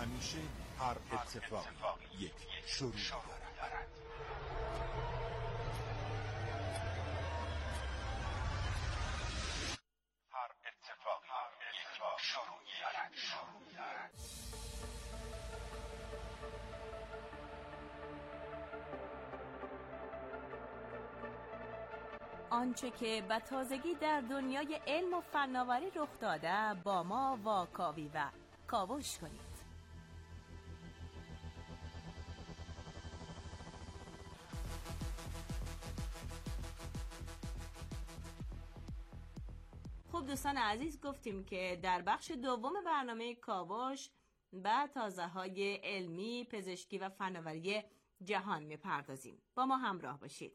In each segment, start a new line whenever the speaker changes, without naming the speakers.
همیشه هر اتفاقی یک شروع دارد. هر اتفاقی یک شروعی دارد.
آنچه که به تازگی در دنیای علم و فناوری رخ داده با ما واکاوی و کاوش کنید. خب دوستان عزیز، گفتیم که در بخش دوم برنامه کاوش به تازه‌های علمی، پزشکی و فناوری جهان می‌پردازیم. با ما همراه باشید.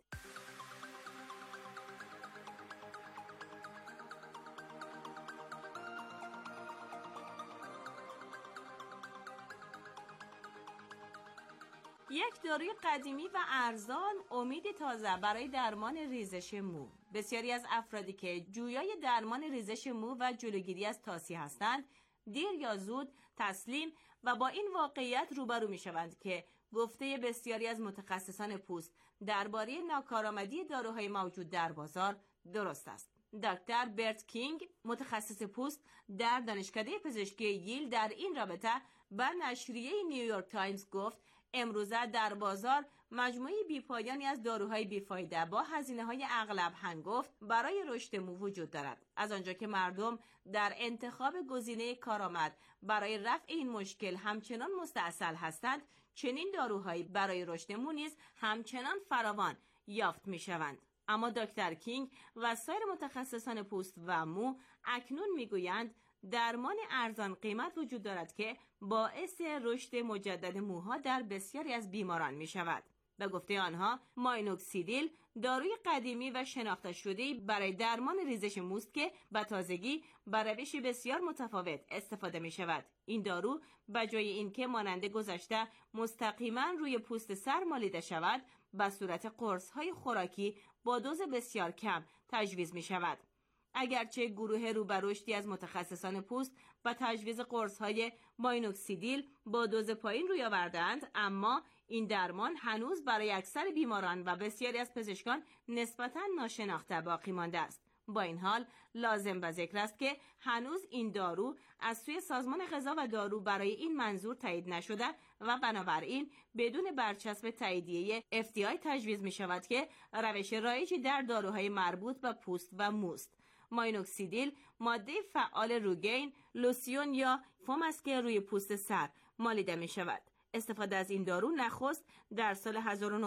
یک داروی قدیمی و ارزان، امید تازه برای درمان ریزش مو. بسیاری از افرادی که جویای درمان ریزش مو و جلوگیری از تاسی هستند، دیر یا زود تسلیم و با این واقعیت روبرو می شوند که گفته بسیاری از متخصصان پوست درباره ناکارآمدی داروهای موجود در بازار درست است. دکتر برت کینگ، متخصص پوست در دانشکده پزشکی ییل، در این رابطه به نشریه نیویورک تایمز گفت امروزه در بازار مجموعی بیپایانی از داروهای بیفایده با هزینه‌های اغلب هنگفت برای رشد مو وجود دارد. از آنجا که مردم در انتخاب گزینه کارآمد برای رفع این مشکل همچنان مستعسل هستند، چنین داروهایی برای رشد مو نیز همچنان فراوان یافت می‌شوند. اما دکتر کینگ و سایر متخصصان پوست و مو اکنون میگویند درمان ارزان قیمت وجود دارد که باعث رشد مجدد موها در بسیاری از بیماران می شود. به گفته آنها ماینوکسیدیل داروی قدیمی و شناخته شده برای درمان ریزش موست که به تازگی با روش بسیار متفاوت استفاده می شود. این دارو به جای اینکه مانند گذشته مستقیما روی پوست سر مالیده شود، به صورت قرص‌های خوراکی با دوز بسیار کم تجویز می شود. اگرچه گروه رو به رشدی از متخصصان پوست و تجویز قرص‌های ماینوکسیدیل با دوز پایین روی آوردند، اما این درمان هنوز برای اکثر بیماران و بسیاری از پزشکان نسبتاً ناشناخته باقی مانده است. با این حال لازم به ذکر است که هنوز این دارو از سوی سازمان غذا و دارو برای این منظور تایید نشده و بنابراین بدون برچسب تاییدیه FDA تجویز می شود که روش رایجی در داروهای مربوط به پوست و موست. ماینوکسیدیل ماده فعال روگین، لوسیون یا فوم است که روی پوست سر مالیده می شود. استفاده از این دارو نخست در سال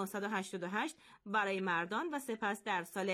1988 برای مردان و سپس در سال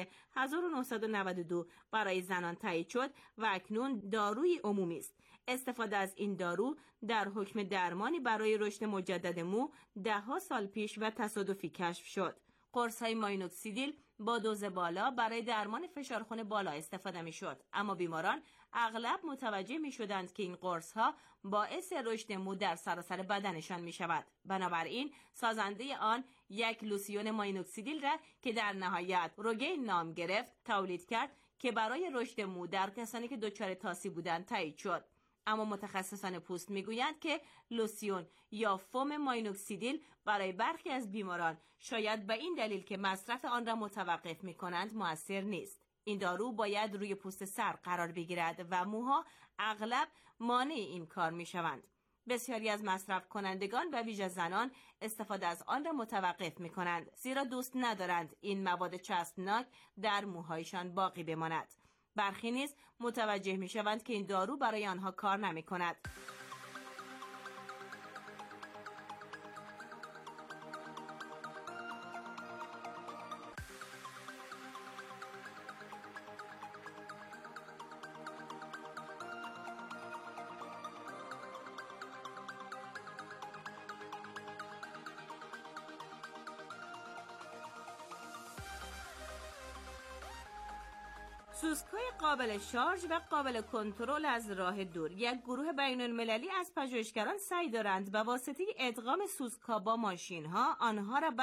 1992 برای زنان تایید شد و اکنون داروی عمومی است. استفاده از این دارو در حکم درمانی برای رشد مجدد مو 10 سال پیش و تصادفی کشف شد. قرص‌های ماینوکسیدیل با دوز بالا برای درمان فشار خون بالا استفاده می‌شد، اما بیماران اغلب متوجه می‌شدند که این قرص‌ها باعث رشد مو در سراسر بدنشان می‌شود. بنابراین سازنده آن یک لوسیون ماینوکسیدیل را که در نهایت روگین نام گرفت تولید کرد که برای رشد مو در کسانی که دچار تاسی بودند تایید شد. اما متخصصان پوست میگویند که لوسیون یا فوم ماینوکسیدیل برای برخی از بیماران شاید به این دلیل که مصرف آن را متوقف میکنند مؤثر نیست. این دارو باید روی پوست سر قرار بگیرد و موها اغلب مانع این کار میشوند. بسیاری از مصرف کنندگان و ویژه زنان استفاده از آن را متوقف میکنند، زیرا دوست ندارند این مواد چسبناک در موهایشان باقی بماند. برخی نیز متوجه می شوند که این دارو برای آنها کار نمی کند. سوسک‌های قابل شارژ و قابل کنترل از راه دور. یک گروه بین‌المللی از پژوهشگران سعی دارند به واسطه ادغام سوسک‌ها با ماشین‌ها آنها را به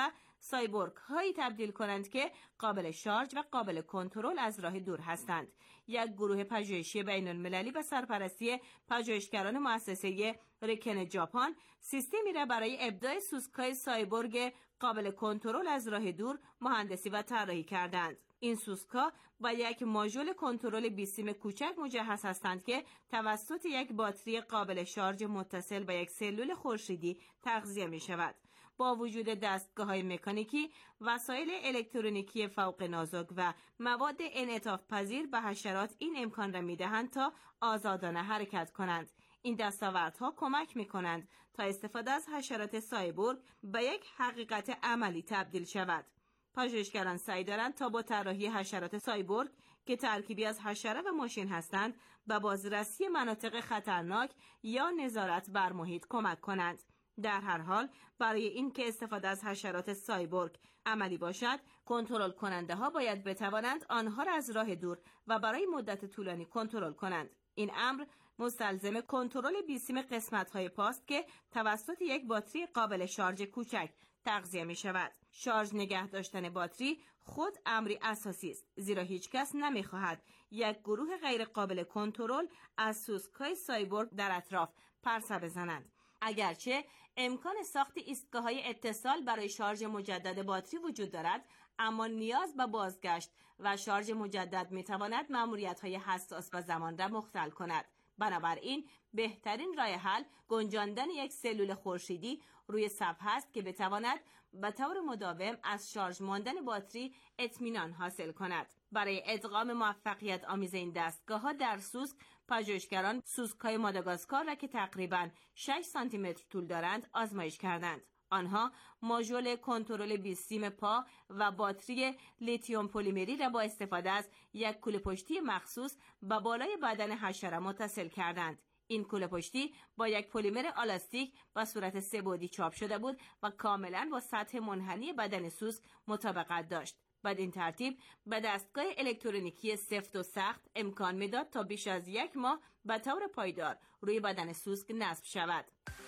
سایبورگ هایی تبدیل کنند که قابل شارژ و قابل کنترل از راه دور هستند. یک گروه پژوهشی بین المللی به سرپرستی پژوهشگران مؤسسه ریکن ژاپن سیستمی را برای ابداع سوسک‌های سایبورگ قابل کنترل از راه دور مهندسی و طراحی کردند. این سوسک‌ها با یک ماژول کنترل بیسیم کوچک مجهز هستند که توسط یک باتری قابل شارژ متصل به یک سلول خورشیدی تغذیه می‌شود. با وجود دستگاه‌های مکانیکی، وسایل الکترونیکی فوق نازک و مواد انعطاف پذیر به حشرات این امکان را می‌دهند تا آزادانه حرکت کنند. این دستاوردها کمک می‌کنند تا استفاده از حشرات سایبورگ به یک حقیقت عملی تبدیل شود. پژوهشگران سعی دارند تا با طراحی حشرات سایبورگ که ترکیبی از حشره و ماشین هستند به بازرسی مناطق خطرناک یا نظارت بر محیط کمک کنند. در هر حال برای اینکه استفاده از حشرات سایبورگ عملی باشد، کنترل کننده ها باید بتوانند آنها را از راه دور و برای مدت طولانی کنترل کنند. این امر مستلزم کنترل بیسیم قسمت‌های پاست که توسط یک باتری قابل شارژ کوچک تغذیه می شود. شارژ نگه داشتن باتری خود امری اساسی است، زیرا هیچ کس نمی خواهد یک گروه غیر قابل کنترل از سوسک‌های سایبورگ در اطراف پرسه بزنند. اگرچه امکان ساخت ایستگاه‌های اتصال برای شارژ مجدد باتری وجود دارد، اما نیاز به بازگشت و شارژ مجدد می‌تواند مأموریت‌های حساس و زمان را مختل کند. بنابراین بهترین راه حل گنجاندن یک سلول خورشیدی روی سطح است که بتواند به طور مداوم از شارژ ماندن باتری اطمینان حاصل کند. برای ادغام موفقیت آمیز این دستگاه‌ها در سوسک، پژوهشگران سوسک‌های ماداگاسکار را که تقریباً 6 سانتی متر طول دارند آزمایش کردند. آنها ماژول کنترل بیسیم پا و باتری لیتیوم پلیمری را با استفاده از یک کوله پشتی مخصوص به بالای بدن حشره متصل کردند. این کوله پشتی با یک پلیمر آلاستیک به صورت سه‌بعدی چاپ شده بود و کاملا با سطح منحنی بدن سوسک مطابقت داشت. بدین ترتیب به دستگاه الکترونیکی سفت و سخت امکان میداد تا بیش از 1 ماه به طور پایدار روی بدن سوسک نصب شود.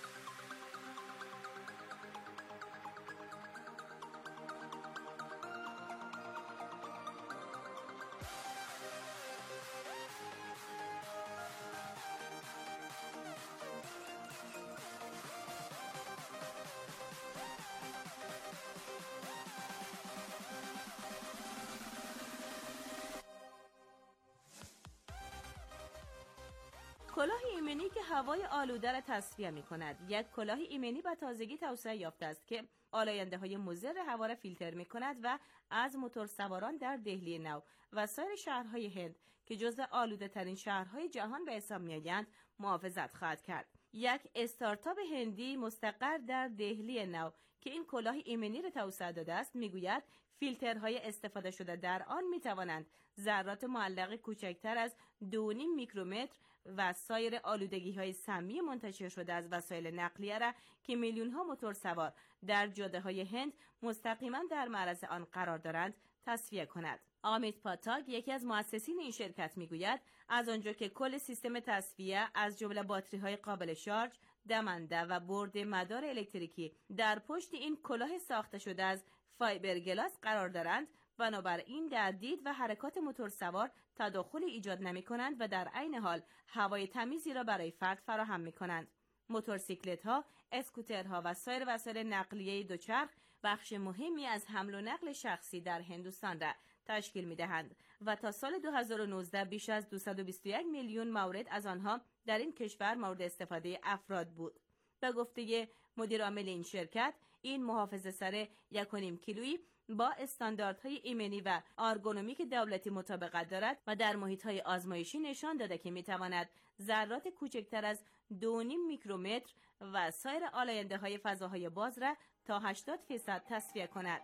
کلاه ایمنی که هوای آلوده را تصفیه می کند. یک کلاه ایمنی به تازگی توسعه یافته است که آلاینده های مضر هوا را فیلتر می کند و از موتورسواران در دهلی نو و سایر شهرهای هند که جزو آلوده ترین شهرهای جهان به حساب می آیند محافظت خواهد کرد. یک استارتاپ هندی مستقر در دهلی نو که این کلاه ایمنی را توسعه داده است میگوید فیلترهای استفاده شده در آن می توانند ذرات معلق کوچکتر از 2.5 میکرومتر و سایر آلودگی‌های سمی منتشر شده از وسایل نقلیه را که میلیون‌ها موتورسوار در جاده‌های هند مستقیما در معرض آن قرار دارند تصفیه کند. آمیت پاتاک یکی از مؤسسین این شرکت میگوید از آنجا که کل سیستم تصفیه از جمله باتری‌های قابل شارژ، دمنده و برد مدار الکتریکی در پشت این کلاه ساخته شده از فایبرگلاس قرار دارند، بنابراین در دید و حرکات موتورسوار تداخل ایجاد نمی کنند و در عین حال هوای تمیزی را برای فرد فراهم می کنند. موتورسیکلت ها، اسکوترها و سایر وسایل نقلیه دوچرخ بخش مهمی از حمل و نقل شخصی در هندوستان را تشکیل می دهند و تا سال 2019 بیش از 221 میلیون مورد از آنها در این کشور مورد استفاده افراد بود. به گفته مدیر عامل این شرکت، این محافظه سر 1.5 کیلویی با استانداردهای ایمنی و ارگونومیک دولتی مطابقت دارد و در محیط‌های آزمایشی نشان داده که می‌تواند ذرات کوچکتر از 2.5 میکرومتر و سایر آلاینده‌های فضاهای باز را تا 80% تصفیه کند.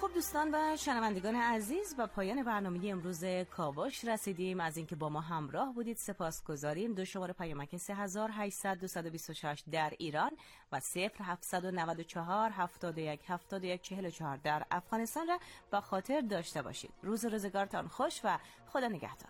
خب دوستان و شنوندگان عزیز، و پایان برنامه امروز کاوش رسیدیم. از اینکه با ما همراه بودید سپاسگزاریم. 2 شماره پیامک 3800 226 در ایران و 0794 71 71 44 در افغانستان را با خاطر داشته باشید. روز و روزگارتان خوش و خدا نگهدار.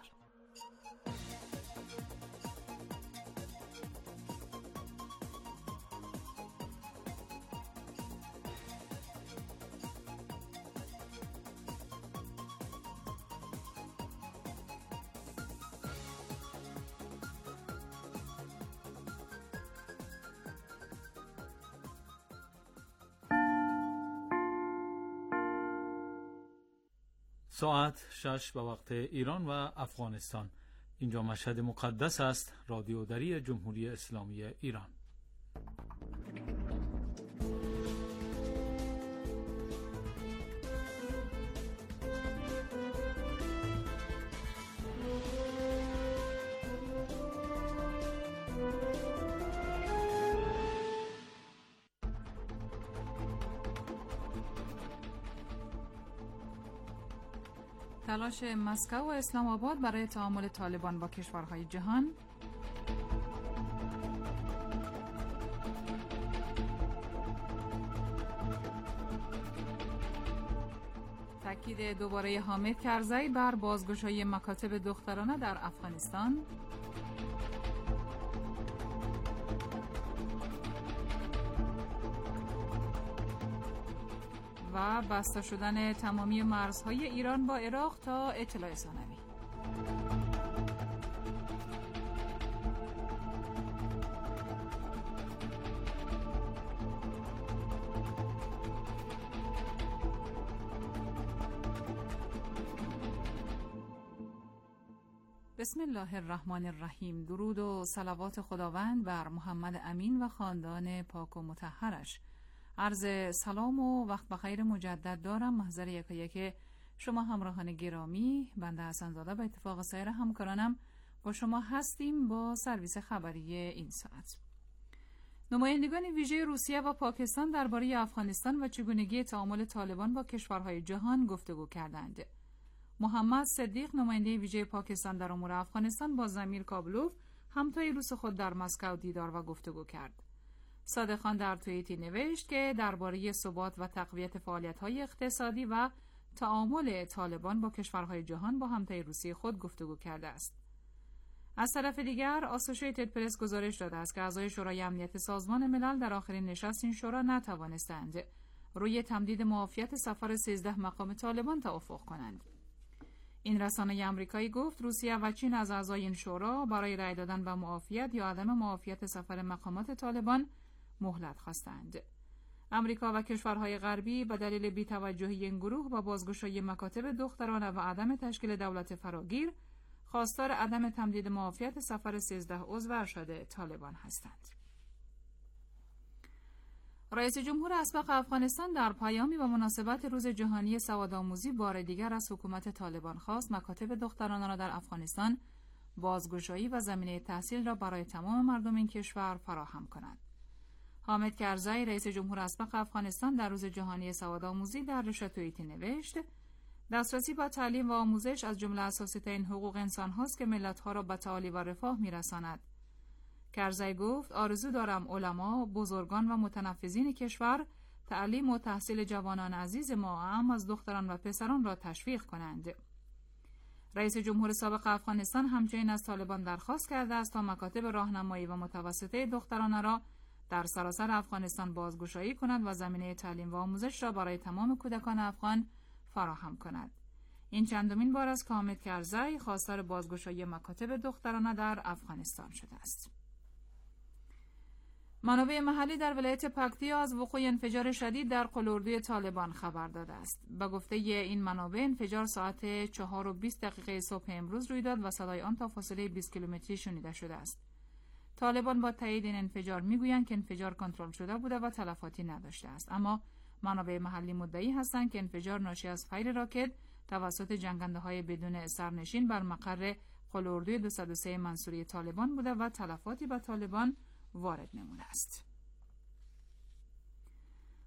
ساعت 6 به وقت ایران و افغانستان. اینجا مشهد مقدس است. رادیو دری جمهوری اسلامی ایران.
تلاش مسکو و اسلام آباد برای تعامل طالبان با کشورهای جهان، تاکید دوباره حامد کرزی بر بازگشایی مکاتب دخترانه در افغانستان، و بسته شدن تمامی مرزهای ایران با عراق تا اطلاع ثانوی. بسم الله الرحمن الرحیم. درود و صلوات خداوند بر محمد امین و خاندان پاک و مطهرش. عرض سلام و وقت بخیر مجدد دارم. محضر یکایک شما همراهان گرامی، بنده حسن‌زاده به اتفاق سایر همکارانم با شما هستیم با سرویس خبری این ساعت. نمایندگان ویژه روسیه و پاکستان درباره افغانستان و چگونگی تعامل طالبان با کشورهای جهان گفتگو کردند. محمد صدیق نماینده ویژه پاکستان در امور افغانستان با زمیر کابلوف همتای روس خود در مسکو دیدار و گفتگو کرد. صادق خان در توییتی نوشت که درباره ثبات و تقویت فعالیت‌های اقتصادی و تعامل طالبان با کشورهای جهان با همتای روسی خود گفتگو کرده است. از طرف دیگر آسوشیتد پرس گزارش داده است که اعضای شورای امنیت سازمان ملل در آخرین نشست این شورا نتوانستند روی تمدید معافیت سفر 13 مقام طالبان توافق کنند. این رسانه آمریکایی گفت روسیه و چین از اعضای این شورا برای رأی دادن به معافیت یا عدم معافیت سفر مقامات طالبان مهلت خواستند. امریکا و کشورهای غربی به دلیل بی‌توجهی این گروه و بازگشایی مکاتب دخترانه و عدم تشکیل دولت فراگیر خواستار عدم تمدید معافیت سفر 13 عضو ارشد طالبان هستند. رئیس جمهور اسبق افغانستان در پیامی به مناسبت روز جهانی سوادآموزی بار دیگر از حکومت طالبان خواست مکاتب دخترانه را در افغانستان بازگشایی و زمینه تحصیل را برای تمام مردم این کشور فراهم کند. حامد کرزی رئیس جمهور اسبق افغانستان در روز جهانی سوادآموزی در توییتی نوشت: دسترسی به تعلیم و آموزش از جمله اساسی‌ترین حقوق انسان هاست که ملت‌ها را به تعالی و رفاه می‌رساند. کرزی گفت آرزو دارم علما، بزرگان و متنفذین کشور تعلیم و تحصیل جوانان عزیز ما هم از دختران و پسران را تشویق کنند. رئیس جمهور سابق افغانستان همچنین از طالبان درخواست کرده است تا مکاتب راهنمایی و متوسطه دخترانه را در سراسر افغانستان بازگشایی کند و زمینه تعلیم و آموزش را برای تمام کودکان افغان فراهم کند. این چندمین بار است که حامد کرزی خواستار بازگشایی مکاتب دخترانه در افغانستان شده است. منابع محلی در ولایت پکتیا از وقوع انفجار شدید در قلاردوی طالبان خبر داده است. به گفته این منابع انفجار ساعت 4:20 صبح امروز روی داد و صدای آن تا فاصله 20 کیلومتری شنیده شده است. طالبان با تایید این انفجار میگویند که انفجار کنترل شده بوده و تلفاتی نداشته است، اما منابع محلی مدعی هستند که انفجار ناشی از فیر راکت توسط جنگنده‌های بدون سرنشین بر مقر قلاردوی 203 منصوری طالبان بوده و تلفاتی به طالبان وارد نموده است.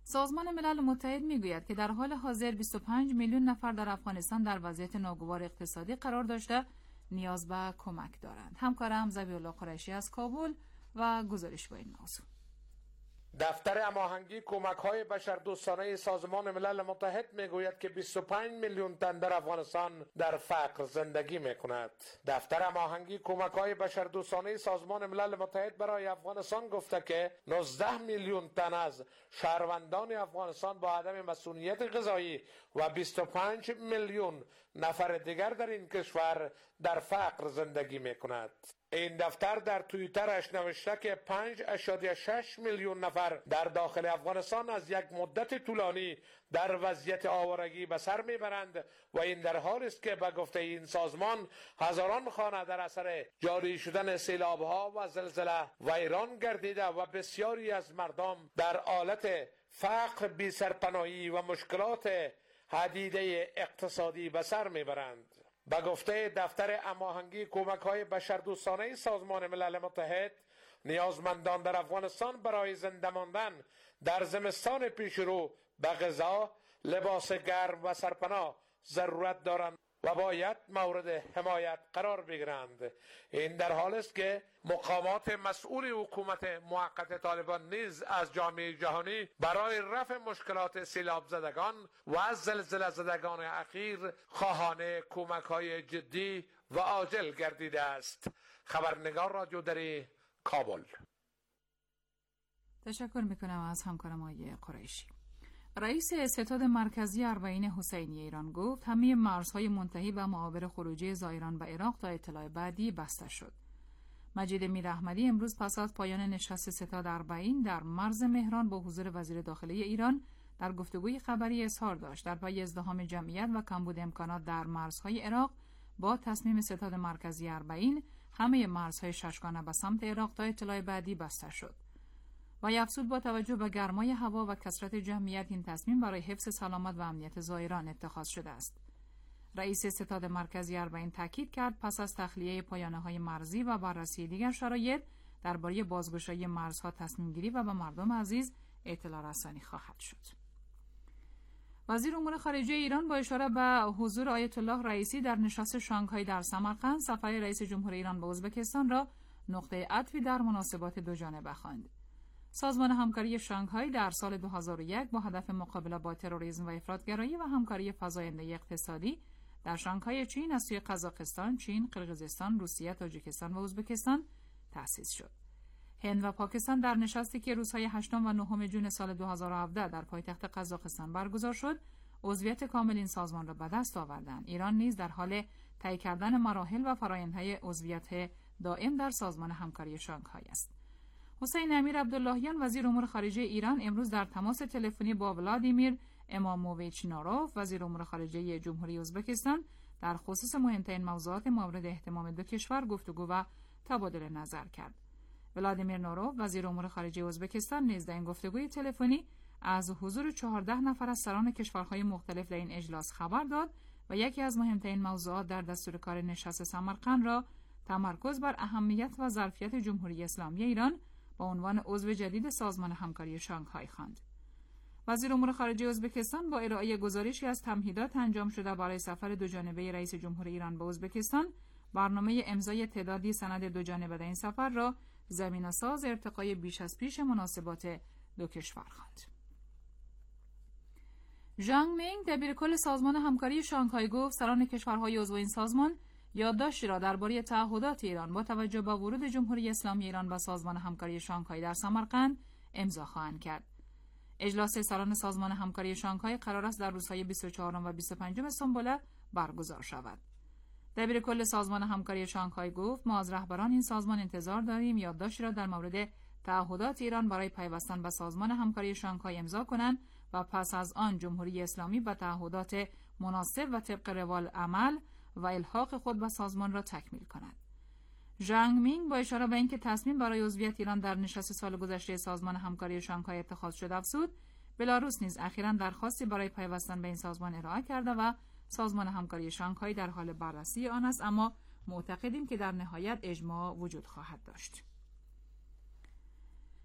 سازمان ملل متحد میگوید که در حال حاضر 25 میلیون نفر در افغانستان در وضعیت ناگوار اقتصادی قرار داشته نیاز به کمک دارند. همکارم ذبیح‌الله قریشی از کابل و گزارش با این موضوع.
دفتر هماهنگی کمک‌های بشردوستانه سازمان ملل متحد میگوید که 25 میلیون تن در افغانستان در فقر زندگی میکند. دفتر هماهنگی کمک‌های بشردوستانه سازمان ملل متحد برای افغانستان گفته که 19 میلیون تن از شهروندان افغانستان با عدم مسئولیت غذایی و 25 میلیون نفر دیگر در این کشور در فقر زندگی میکند. این دفتر در توییترش نوشته که 5.6 میلیون نفر در داخل افغانستان از یک مدت طولانی در وضعیت آوارگی به سر میبرند و این در حالی است که به گفته این سازمان هزاران خانه در اثر جاری شدن سیلاب‌ها و زلزله ویران گردیده و بسیاری از مردم در حالت فقر، بی‌سرپناهی و مشکلات حدیده اقتصادی به سر میبرند. به گفته دفتر هماهنگی کمک‌های بشردوستانه سازمان ملل متحد، نیازمندان در افغانستان برای زنده ماندن در زمستان پیشرو به غذا، لباس گرم و سرپناه ضرورت دارند و باید مورد حمایت قرار بگیرند. این در حال است که مقامات مسئول حکومت موقت طالبان نیز از جامعه جهانی برای رفع مشکلات سیلاب زدگان و زلزله زدگان اخیر خواهان کمک‌های جدی و عاجل گردیده است. خبرنگار رادیو دری، کابل.
تشکر میکنم از همکارم آقای قریشی. رئیس ستاد مرکزی اربعین حسینی ایران گفت همه مرزهای منتهی به معابر خروجی زائران به عراق تا اطلاع بعدی بسته شد. مجید میراحمدی امروز پس از پایان نشست ستاد اربعین در مرز مهران با حضور وزیر داخلی ایران در گفتگوی خبری اظهار داشت در پی ازدحام جمعیت و کمبود امکانات در مرزهای عراق با تصمیم ستاد مرکزی اربعین همه مرزهای ششگانه به سمت عراق تا اطلاع بعدی بسته شد. و افزود با توجه به گرمای هوا و کثرت جمعیت این تصمیم برای حفظ سلامت و امنیت زائران اتخاذ شده است. رئیس ستاد مرکزی اربعین تاکید کرد پس از تخلیه پایانه‌های مرزی و بررسی دیگر شرایط درباره بازگشایی مرزها تصمیم گیری و به مردم عزیز اطلاع رسانی خواهد شد. وزیر امور خارجه ایران با اشاره به حضور آیت الله رئیسی در نشست شانگهای در سمرقند سفر رئیس جمهور ایران به ازبکستان را نقطه عطفی در مناسبات دوجانبه خواند. سازمان همکاری شانگهای در سال 2001 با هدف مقابله با تروریسم و افراطگرایی و همکاری فزاینده اقتصادی در شانگهای چین از سوی قزاقستان، چین، قرقیزستان، روسیه، تاجیکستان و ازبکستان تأسیس شد. هند و پاکستان در نشستی که روزهای 8 و 9 جون سال 2017 در پایتخت قزاقستان برگزار شد، عضویت کامل این سازمان را به دست آوردند. ایران نیز در حال طی کردن مراحل و فرآیندهای عضویت دائم در سازمان همکاری شانگهای است. حسین امیر عبداللهیان وزیر امور خارجه ایران امروز در تماس تلفنی با ولادیمیر اماموویچ ناروف وزیر امور خارجه جمهوری ازبکستان در خصوص مهمترین موضوعات مورد اهتمام دو کشور گفتگو و تبادل نظر کرد. ولادیمیر ناروف وزیر امور خارجه ازبکستان نیز در این گفتگوی تلفنی از حضور 14 نفر از سران کشورهای مختلف در این اجلاس خبر داد و یکی از مهمترین موضوعات در دستور کار نشست سمرقند را تمرکز بر اهمیت و ظرفیت جمهوری اسلامی ایران با عنوان عضو جدید سازمان همکاری شانگهای خواند. وزیر امور خارجه ازبکستان با ارائه گزارشی از تمهیدات انجام شده برای سفر دوجانبه رئیس جمهور ایران به ازبکستان، برنامه امضای تعدادی سند دوجانبه در این سفر را زمینه‌ساز ارتقای بیش از پیش مناسبات دو کشور خواند. ژانگ مینگ دبیرکل سازمان همکاری شانگهای گفت سران کشورهای عضو این سازمان یادداشتی را درباره تعهدات ایران با توجه به ورود جمهوری اسلامی ایران به سازمان همکاری شانگهای در سمرقند امضا خواهند کرد. اجلاس سران سازمان همکاری شانگهای قرار است در روزهای 24 و 25 سنبله برگزار شود. دبیرکل سازمان همکاری شانگهای گفت ما از رهبران این سازمان انتظار داریم یادداشتی را در مورد تعهدات ایران برای پیوستن به سازمان همکاری شانگهای امضا کنند و پس از آن جمهوری اسلامی به تعهدات مناسب و طبق روال عمل و الحاق خود به سازمان را تکمیل کند. ژانگ مینگ با اشاره به اینکه تصمیم برای عضویت ایران در نشست سال گذشته سازمان همکاری شانگهای اتخاذ شده افزود بلاروس نیز اخیراً درخواستی برای پیوستن به این سازمان ارائه کرده و سازمان همکاری شانگهای در حال بررسی آن است، اما معتقدیم که در نهایت اجماع وجود خواهد داشت.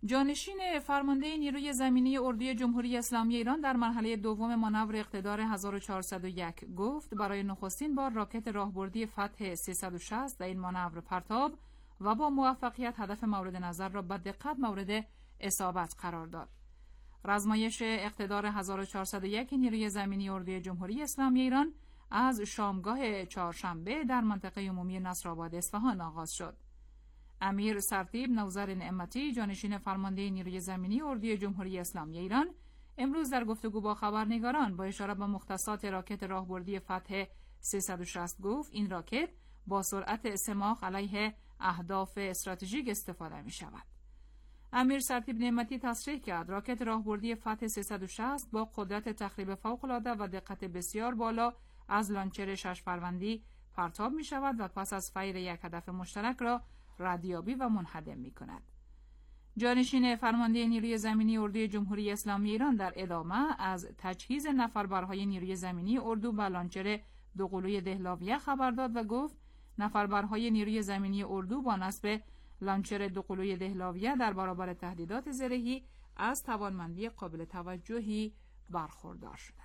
جانشین فرمانده نیروی زمینی اردوی جمهوری اسلامی ایران در مرحله دوم مانور اقتدار 1401 گفت برای نخستین بار راکت راهبردی فتح 360 در این مانور پرتاب و با موفقیت هدف مورد نظر را به دقت مورد اصابت قرار داد. رزمایش اقتدار 1401 نیروی زمینی اردوی جمهوری اسلامی ایران از شامگاه چهارشنبه در منطقه عمومی نصرآباد اصفهان آغاز شد. امیر سرتیب نوذر نعمتی جانشین فرمانده نیروی زمینی اردوی جمهوری اسلامی ایران امروز در گفتگو با خبرنگاران با اشاره به مختصات راکت راهبردی فتح 360 گفت این راکت با سرعت 3 ماخ علیه اهداف استراتژیک استفاده می شود. امیر سرتیب نعمتی تصریح کرد راکت راهبردی فتح 360 با قدرت تخریب فوق‌العاده و دقت بسیار بالا از لانچر 6 فروندی پرتاب می شود و پس از فیر یک هدف مشترک را ردیابی و منهدم می کند. جانشین فرمانده نیروی زمینی اردوی جمهوری اسلامی ایران در ادامه از تجهیز نفربرهای نیروی زمینی اردو به لانچر دوقلوی دهلاویه خبر داد و گفت نفربرهای نیروی زمینی اردو با نصب لانچر دوقلوی دهلاویه در برابر تهدیدات زرهی از توانمندی قابل توجهی برخوردار شدند.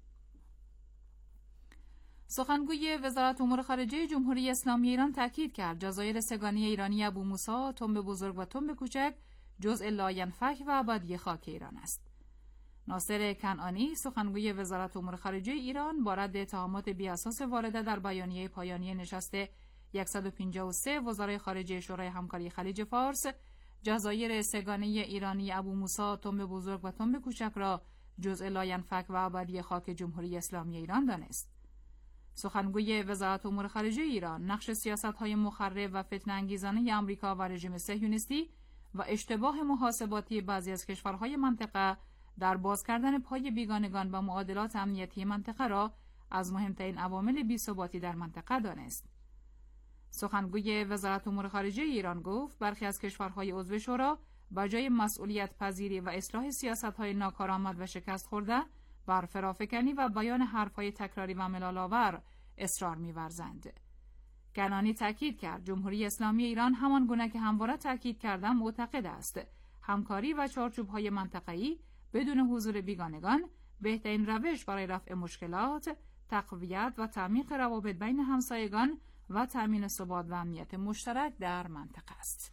سخنگوی وزارت امور خارجه جمهوری اسلامی ایران تاکید کرد جزایر سگانی ایرانی ابو موسی، تنب بزرگ و تنب کوچک جزء لاینفک و ابدی خاک ایران است. ناصر کنعانی سخنگوی وزارت امور خارجه ایران با رد اتهامات بی اساس وارده در بیانیه پایانی نشست 153 وزرای خارجه شورای همکاری خلیج فارس جزایر سگانه ایرانی ابو موسی، تنب بزرگ و تنب کوچک را جزء لاینفک و ابدی خاک جمهوری اسلامی ایران دانست. سخنگوی وزارت امور خارجه ایران نقش سیاست‌های مخرب و فتنه‌انگیزانه آمریکا و رژیم صهیونیستی و اشتباه محاسباتی بعضی از کشورهای منطقه در باز کردن پای بیگانگان و معادلات امنیتی منطقه را از مهمترین عوامل بی‌ثباتی در منطقه دانست. سخنگوی وزارت امور خارجه ایران گفت برخی از کشورهای عضو شورا به جای مسئولیت پذیری و اصلاح سیاست‌های ناکارآمد و شکست خورده بر فرافکنی و بیان حرف‌های تکراری و ملال‌آور اصرار می‌ورزند. کنعانی تاکید کرد جمهوری اسلامی ایران همان گونه که همواره تاکید کردم معتقد است همکاری و چارچوب‌های منطقه‌ای بدون حضور بیگانگان بهترین روش برای رفع مشکلات، تقویت و تعمیق روابط بین همسایگان و تامین ثبات و امنیت مشترک در منطقه است.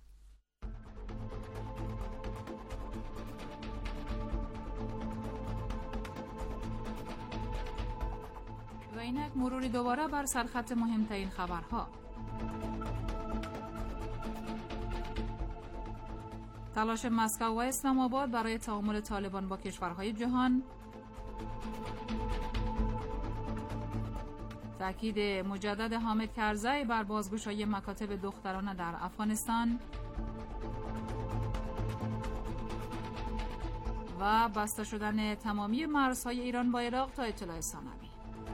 و اینک مروری دوباره بر سرخط مهمترین خبرها. تلاش مسکو و اسلام آباد برای تعامل طالبان با کشورهای جهان. تأکید مجدد حامد کرزی بر بازگشایی مکاتب دخترانه در افغانستان. و بسته شدن تمامی مرزهای ایران با عراق تا اطلاع ثانوی.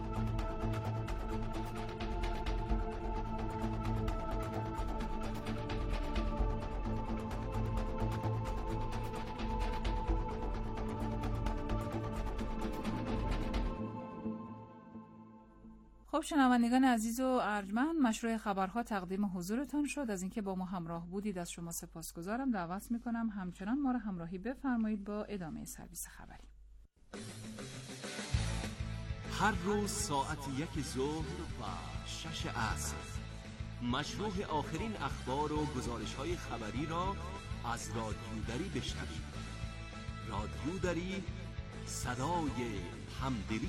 خب شنوندگان عزیز و ارجمند، مشروع خبرها تقدیم حضورتان شد. از اینکه با ما همراه بودید از شما سپاسگزارم. دعوت میکنم همچنان ما را همراهی بفرمایید با ادامه سرویس خبری.
هر روز ساعت 1 ظهر و 6 عصر مشروع آخرین اخبار و گزارش‌های خبری را از رادیو دری بشنوید. رادیو دری، صدای همدلی.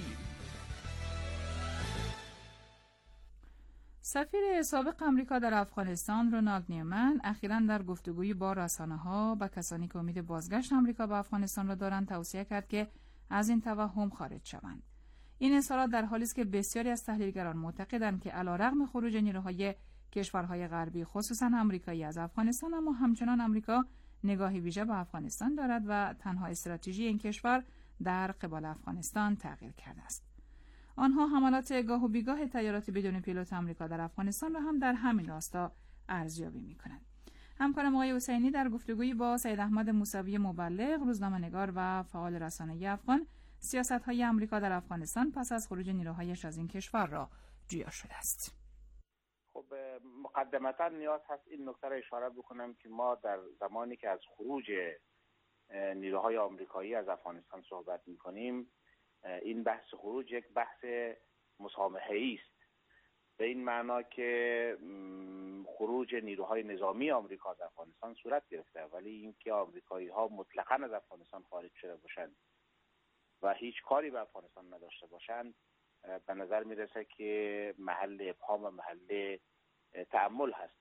سفیر سابق آمریکا در افغانستان رونالد نیومن اخیراً در گفتگویی با رسانه‌ها به کسانی که امید بازگشت آمریکا به افغانستان را دارند توصیه کرد که از این توهم خارج شوند. این اظهارات در حالی است که بسیاری از تحلیلگران معتقدند که علیرغم خروج نیروهای کشورهای غربی خصوصاً آمریکایی از افغانستان، اما همچنان آمریکا نگاهی ویژه به افغانستان دارد و تنها استراتژی این کشور در قبال افغانستان تغییر کرده است. آنها حملات گاه و بیگاه طیارات بدون پیلوت آمریکا در افغانستان را هم در همین راستا ارزیابی می‌کنند. همکارم آقای حسینی در گفتگویی با سید احمد موسوی مبلغ، روزنامه‌نگار و فعال رسانه‌ای افغان، سیاست‌های آمریکا در افغانستان پس از خروج نیروهایش از این کشور را جویا شده است.
خب مقدمتا نیاز هست این نکته را اشاره بکنم که ما در زمانی که از خروج نیروهای آمریکایی از افغانستان صحبت می‌کنیم، این بحث خروج یک بحث مسامحه‌ای است، به این معنا که خروج نیروهای نظامی آمریکا از افغانستان صورت گرفته، ولی اینکه آمریکایی‌ها مطلقاً از افغانستان خارج شده باشند و هیچ کاری به افغانستان نداشته باشند به نظر میرسه که محل ابهام و محل تأمل هست.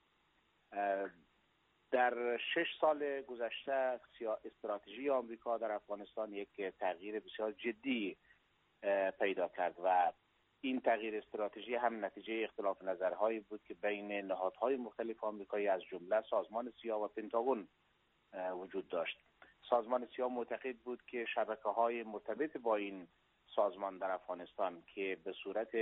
در 6 سال گذشته استراتژی آمریکا در افغانستان یک تغییر بسیار جدی پیدا کرد و این تغییر استراتژی هم نتیجه اختلاف نظرهایی بود که بین نهادهای مختلف آمریکایی از جمله سازمان سیاه و پنتاگون وجود داشت. سازمان سیاه معتقد بود که شبکه‌های مرتبط با این سازمان در افغانستان که به صورت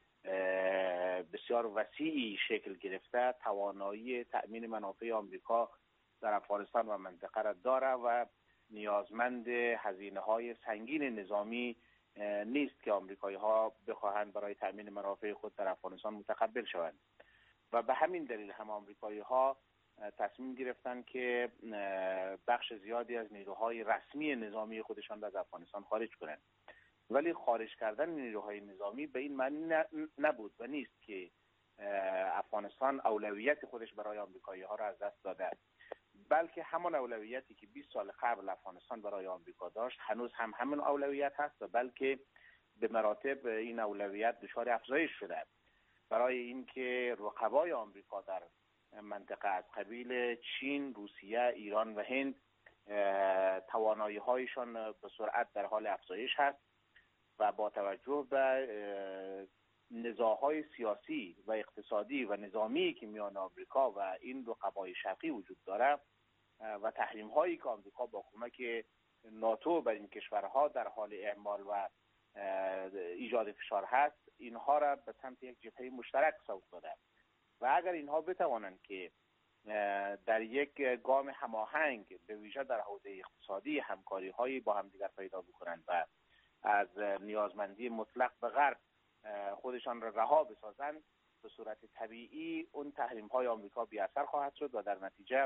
بسیار وسیعی شکل گرفته توانایی تأمین منافع آمریکا در افغانستان و منطقه را داره و نیازمند هزینه‌های سنگین نظامی نیست که آمریکایی‌ها بخواهند برای تأمین منافع خود در افغانستان متقبل شوند و به همین دلیل هم آمریکایی‌ها تصمیم گرفتند که بخش زیادی از نیروهای رسمی نظامی خودشان را از افغانستان خارج کنند. ولی خارج کردن نیروهای نظامی به این معنی نبود و نیست که افغانستان اولویت خودش برای آمریکایی‌ها را از دست داده، بلکه همان اولویتی که 20 سال قبل افغانستان برای آمریکا داشت هنوز هم همین اولویت هست و بلکه به مراتب این اولویت دچار افزایش شده. برای اینکه رقبای آمریکا در منطقه از قبیل چین، روسیه، ایران و هند توانایی‌هایشان به سرعت در حال افزایش هست و با توجه به نزاع‌های سیاسی و اقتصادی و نظامی که میان آمریکا و این رقبای شرقی وجود داره و تحریم‌هایی که آمریکا با کمک ناتو بر این کشورها در حال اعمال و ایجاد فشار هست، اینها را به سمت یک جبهه مشترک سوق داده و اگر اینها بتوانند که در یک گام هماهنگ به ویژه در حوزه اقتصادی همکاری‌هایی با همدیگر پیدا بکنند و از نیازمندی مطلق به غرب خودشان را رها بسازند، به صورت طبیعی اون تحریم‌های آمریکا بی اثر خواهد شد و در نتیجه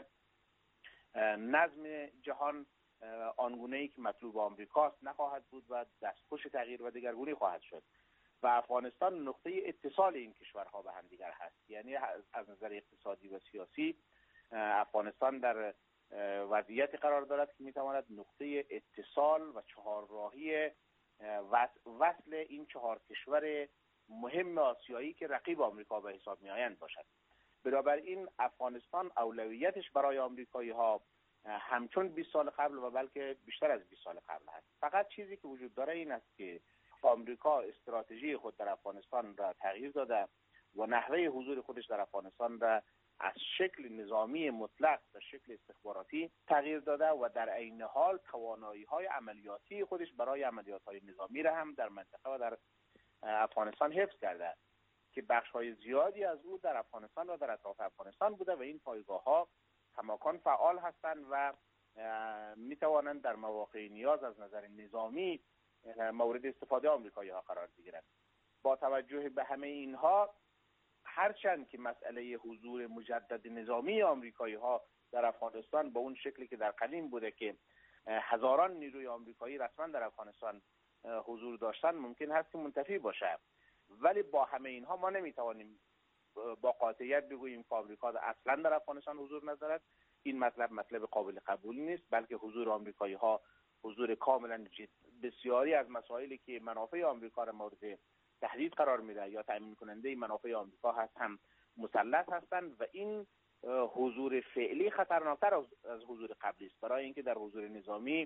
نظم جهان آنگونه‌ای که مطلوب آمریکاست نخواهد بود و دستخوش تغییر و دگرگونی خواهد شد و افغانستان نقطه اتصال این کشورها به هم دیگر هست. یعنی از نظر اقتصادی و سیاسی افغانستان در وضعیتی قرار دارد که میتواند نقطه اتصال و چهارراهی وصل این 4 کشور مهم آسیایی که رقیب آمریکا به حساب میآیند باشد. بنابراین افغانستان اولویتش برای آمریکایی‌ها همچون 20 سال قبل و بلکه بیشتر از 20 سال قبل هست. فقط چیزی که وجود داره این است که آمریکا استراتژی خود در افغانستان را تغییر داده و نحوه حضور خودش در افغانستان را از شکل نظامی مطلق به شکل استخباراتی تغییر داده و در عین حال توانایی‌های عملیاتی خودش برای عملیات‌های نظامی را هم در منطقه و در افغانستان حفظ کرده که بخش‌های زیادی از او در افغانستان و در اطراف افغانستان بوده و این پایگاه‌ها کماکان فعال هستند و می‌توانند در مواقع نیاز از نظر نظامی مورد استفاده آمریکایی‌ها قرار بگیرند. با توجه به همه اینها، هرچند که مسئله حضور مجدد نظامی آمریکایی‌ها در افغانستان به اون شکلی که در قدیم بوده که هزاران نیروی آمریکایی رسما در افغانستان حضور داشتن ممکن هست که منتفی باشه، ولی با همه اینها ما نمیتوانیم با قاطعیت بگوییم که آمریکا اصلا در افغانستان حضور ندارد. این مطلب قابل قبولی نیست، بلکه حضور آمریکایی‌ها حضور کاملا بسیاری از مسائلی که منافع آمریکا را مورد تهدید قرار میده یا تامین کننده منافع آمریکا هست هم مسلط هستند و این حضور فعلی خطرناکتر از حضور قبلی است، برای اینکه در حضور نظامی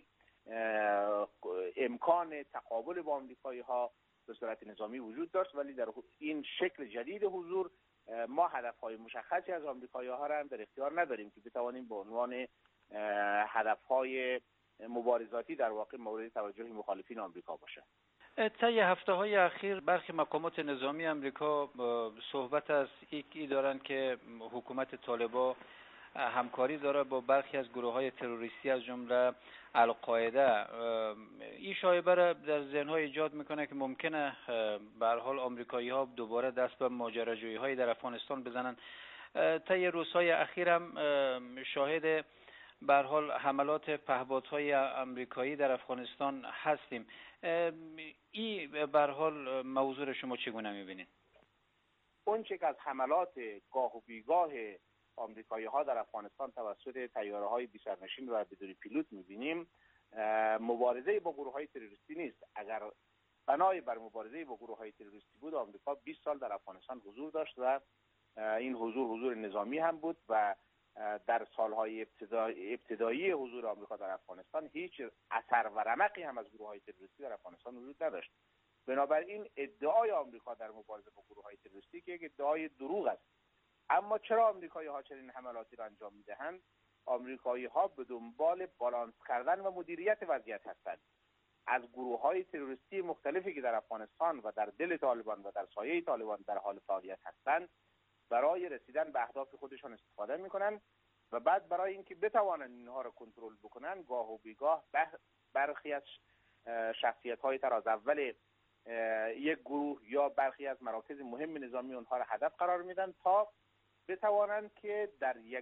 امکان تقابل با آمریکایی‌ها به صورت نظامی وجود داشت، ولی در این شکل جدید حضور ما هدف‌های مشخصی از آمریکایی‌ها را هم در اختیار نداریم که بتوانیم به عنوان هدف‌های مبارزاتی در واقع مورد توجه مخالفین آمریکا باشه.
طی هفته‌های اخیر برخی مقامات نظامی آمریکا صحبت از اینی دارند که حکومت طالبان همکاری داره با برخی از گروه‌های تروریستی از جمله القاعده. این شایعه را در ذهن‌ها ایجاد میکنه که ممکنه به هر حال آمریکایی‌ها دوباره دست به ماجراجویی‌های در افغانستان بزنن. طی روزهای اخیر هم شاهد به هر حال حملات پهپادهای آمریکایی در افغانستان هستیم. این به هر حال موضوع شما چگونه می‌بینید؟
اون چه که از حملات گاه و بیگاه آمریکایی‌ها در افغانستان توسط طیاره‌های بی‌سرنشین و بدون پیلوت می‌بینیم مبارزه با گروه‌های تروریستی نیست. اگر بنای بر مبارزه با گروه‌های تروریستی بود، آمریکا 20 سال در افغانستان حضور داشت و این حضور نظامی هم بود و در سالهای ابتدایی حضور آمریکا در افغانستان هیچ اثر و رمقی هم از گروه‌های تروریستی در افغانستان وجود نداشت. بنابراین ادعای آمریکا در مبارزه با گروه‌های تروریستی که یک ادعای دروغ است. اما چرا آمریکایی‌ها چنین حملاتی را انجام می‌دهند؟ آمریکایی‌ها به دنبال بالانس کردن و مدیریت وضعیت هستند. از گروه‌های تروریستی مختلفی که در افغانستان و در دل طالبان و در سایه طالبان در حال فعالیت هستند برای رسیدن به اهداف خودشان استفاده می‌کنند و بعد برای اینکه بتوانند اینها را کنترل بکنند گاه و بیگاه برخی از شخصیت‌های تراز اول یک گروه یا برخی از مراکز مهم نظامی اونها را هدف قرار میدن تا بتوانند که در یک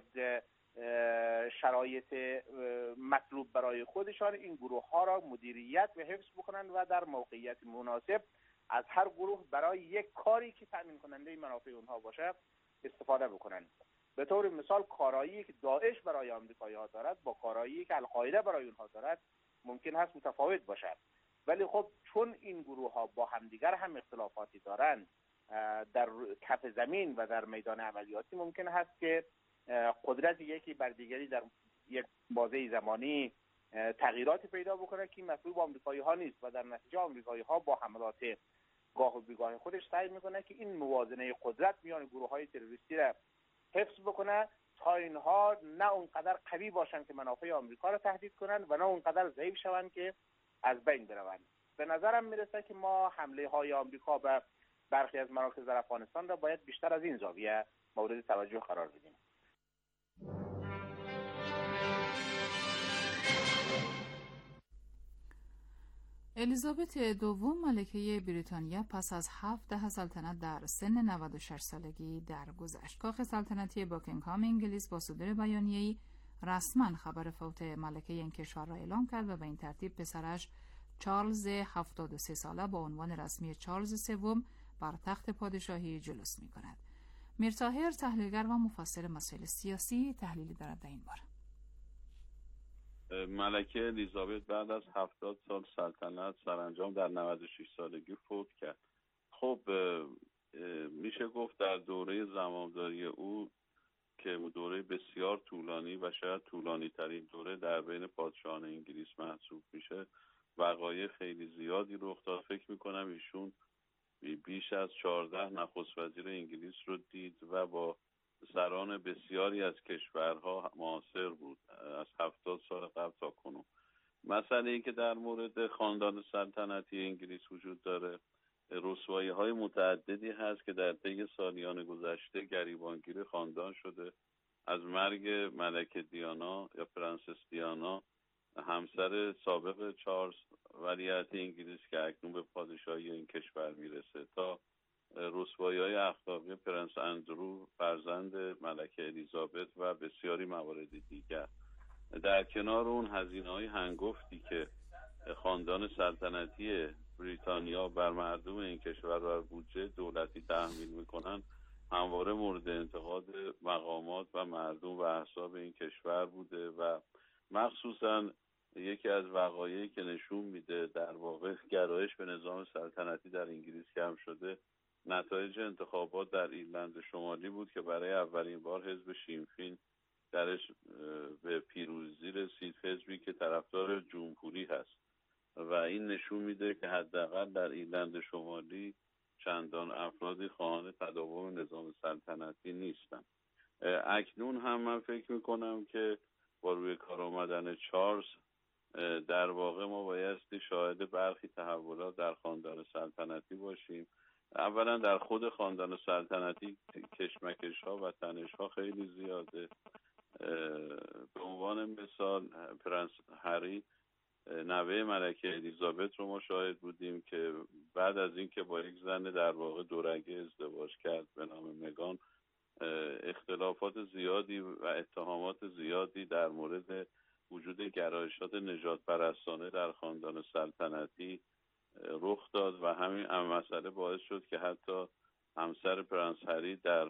شرایط مطلوب برای خودشان این گروه ها را مدیریت و حفظ بکنند و در موقعیت مناسب از هر گروه برای یک کاری که تامین کننده منافع اونها باشه استفاده بکنند. به طور مثال کارایی که داعش برای آمریکایی‌ها دارد با کارایی که القاعده برای اونها دارد ممکن هست متفاوت باشد، ولی خب چون این گروه ها با همدیگر هم اختلافاتی دارند در کف زمین و در میدان عملیاتی ممکن هست که قدرت یکی بر دیگری در یک بازه زمانی تغییراتی پیدا بکنه که مطلوب آمریکایی ها نیست و در نتیجه آمریکایی ها با حملات گاه و بیگاه خودش سعی میکنه که این موازنه قدرت میان گروه های تروریستی را حفظ بکنه تا اینها نه اونقدر قوی باشن که منافع آمریکا را تهدید کنند و نه اونقدر ضعیف شوند که از بین بروند. به نظرم میرسه که ما حمله های آمریکا به برخی از مراکز در افغانستان را باید بیشتر از این زاویه مورد توجه قرار بدیم.
الیزابت دوم ملکه بریتانیا پس از 7 دهه سلطنت در سن 96 سالگی درگذشت. کاخ سلطنتی باکینگهام انگلیس با صدور بیانیه‌ای رسما خبر فوت ملکه این کشور را اعلام کرد و به این ترتیب پسرش چارلز 73 ساله با عنوان رسمی چارلز سوم بر تخت پادشاهی جلوس می‌کند. میر طاهر تحلیلگر و مفسر مسائل سیاسی تحلیلی دارد در این باره.
ملکه الیزابت بعد از 70 سال سلطنت سرانجام در 96 سالگی فوت کرد. خب میشه گفت در دوره زمامداری او که دوره بسیار طولانی و شاید طولانی ترین دوره در بین پادشاهان انگلیس محسوب میشه، وقایع خیلی زیادی رخ داد. فکر میکنم ایشون بیش از 14 نخست وزیر انگلیس رو دید و با سران بسیاری از کشورها معاصر بود از 70 سال قبل تا کنون. مسئله ای که در مورد خاندان سلطنتی انگلیس وجود داره، رسوایی‌های متعددی هست که در طی سالیان گذشته گریبانگیر خاندان شده. از مرگ ملکه دیانا یا پرنسس دیانا، همسر سابق چارلز ولیعهد انگلیس که اکنون به پادشاهی این کشور میرسه، تا رسوایی‌های اخلاقی پرنس اندرو فرزند ملکه الیزابت و بسیاری موارد دیگر. در کنار اون هزینه‌های هنگفتی که خاندان سلطنتی بریتانیا بر مردم این کشور و بودجه دولتی تحمیل میکنن، همواره مورد انتقاد مقامات و مردم و احزاب این کشور بوده و مخصوصا یکی از وقایعی که نشون میده در واقع گرایش به نظام سلطنتی در انگلیس کم شده، نتایج انتخابات در ایرلند شمالی بود که برای اولین بار حزب شینفین درش به پیروزی رسید، حزبی که طرفدار جمهوری هست و این نشون میده که حداقل در ایرلند شمالی چندان افرادی خواهان تداوم نظام سلطنتی نیستن. اکنون هم من فکر میکنم که با روی کار آمدن چارلز در واقع ما بایستی شاهد برخی تحولات در خاندان سلطنتی باشیم. اولا در خود خاندان سلطنتی کشمکش ها و تنش ها خیلی زیاده به عنوان مثال پرنس هری نوه ملکه الیزابت رو ما شاهد بودیم که بعد از اینکه با یک زن در واقع دورگه ازدواج کرد به نام مگان، اختلافات زیادی و اتهامات زیادی در مورد وجود گرایشات نژاد پرستانه در خاندان سلطنتی رخ داد و همین مسئله باعث شد که حتی همسر پرنس هری در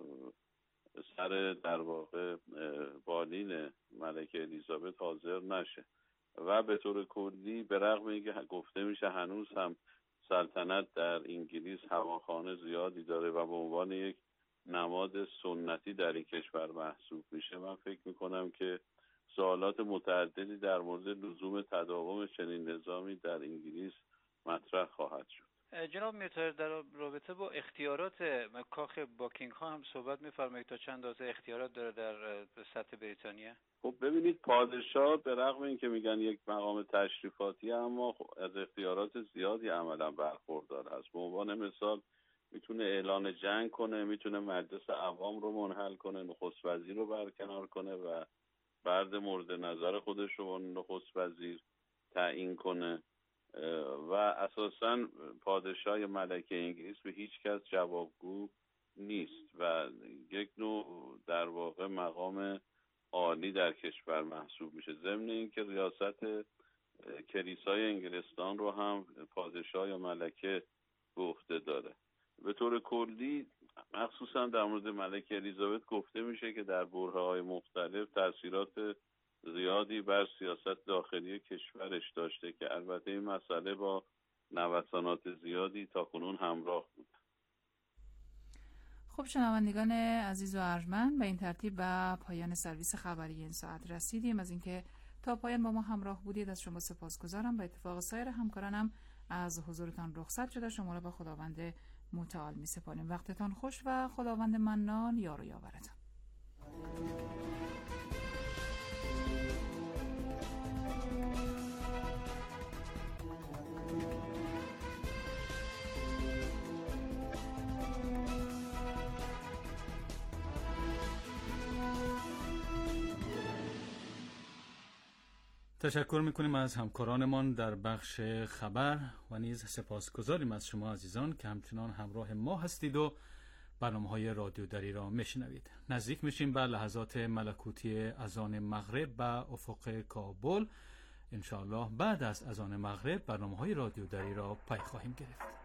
سر در واقع بالین ملکه الیزابت حاضر نشه و به طور کلی به رغم اینکه گفته میشه هنوز هم سلطنت در انگلیس هواخوانه زیادی داره و به عنوان یک نماد سنتی در این کشور محسوب میشه، من فکر میکنم که سوالات متعددی در مورد لزوم تداوم چنین نظامی در انگلیس مطرح خواهد شد.
جناب میرطاهر، در رابطه با اختیارات کاخ باکینگهام هم صحبت می‌فرمایید تا چند اندازه اختیارات داره در سطح بریتانیا؟
خب ببینید، پادشاه به رغم اینکه میگن یک مقام تشریفاتی اما از اختیارات زیادی عملا برخوردار است. به عنوان مثال میتونه اعلان جنگ کنه، میتونه مجلس عوام رو منحل کنه، نخست وزیر رو برکنار کنه و بعد مورد نظر خودش رو نخست وزیر تعیین کنه و اساساً پادشاه ملکه انگلیس به هیچ کس جوابگو نیست و یک نوع در واقع مقام عالی در کشور محسوب میشه. ضمن اینکه ریاست کلیسای انگلستان رو هم پادشاه یا ملکه به عهده داره. به طور کلی مخصوصا در مورد ملکه الیزابت گفته میشه که در برهه‌های مختلف تاثیرات زیادی بر سیاست داخلی کشورش داشته که البته این مسئله با نوسانات زیادی تاکنون همراه بود.
خب شنوندگان عزیز و ارجمند، به این ترتیب به پایان سرویس خبری این ساعت رسیدیم. از اینکه تا پایان با ما همراه بودید از شما سپاسگزارم. به اتفاق سایر همکارانم از حضورتان رخصت شده. شما را به خداوند متعال می سپاریم. وقتتان خوش و خداوند منان یار و یاورتان.
تشکر میکنیم از همکارانمان در بخش خبر و نیز سپاسگزاریم از شما عزیزان که همچنان همراه ما هستید و برنامه‌های رادیو دری را میشنوید. نزدیک میشیم به لحظات ملکوتی اذان مغرب به افق کابل. انشاءالله بعد از اذان مغرب برنامه‌های رادیو دری را پی خواهیم گرفت.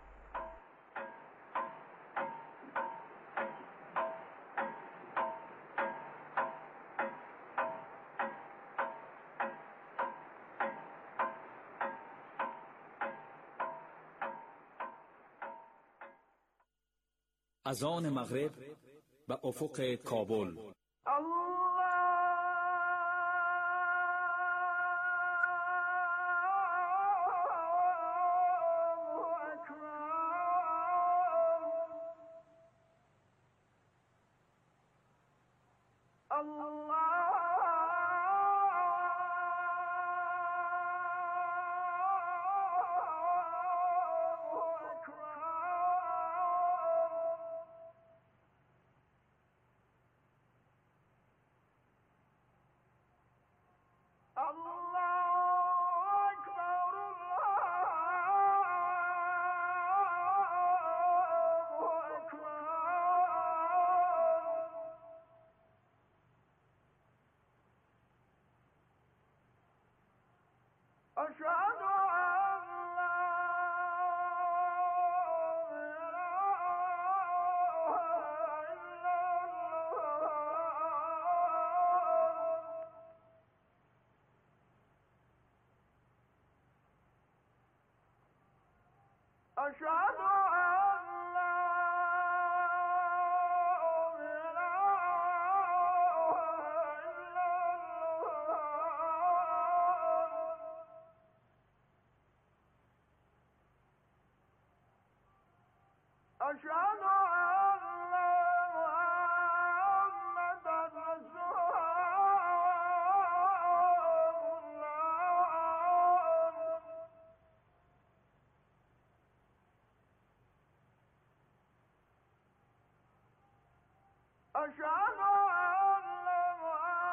اذان مغرب به افق کابل.
أشهد أن لا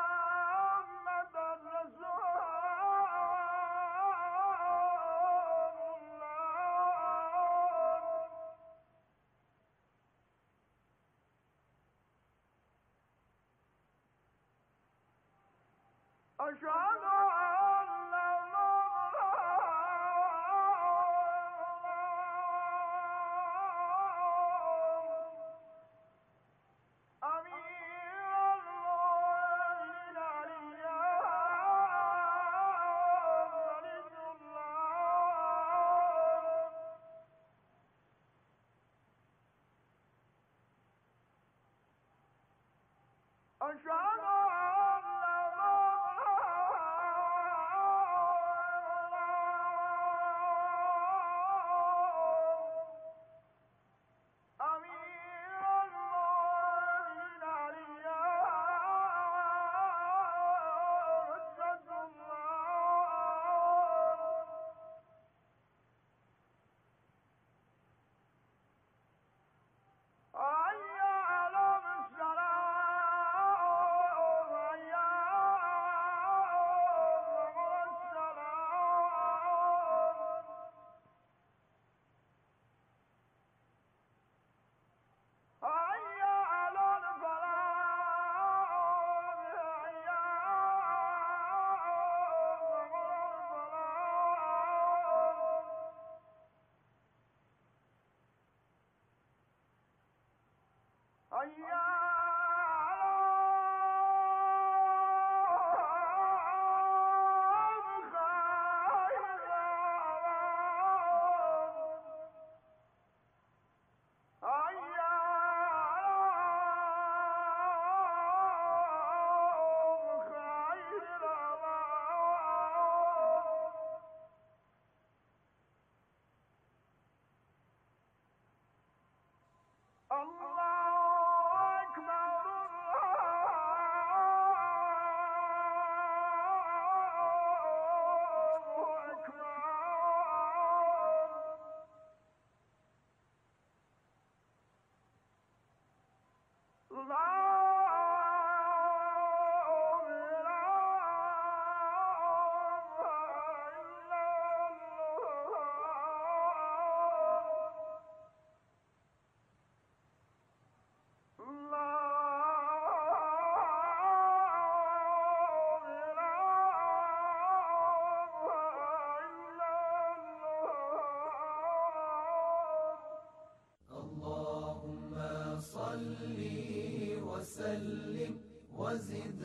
وسلم وزد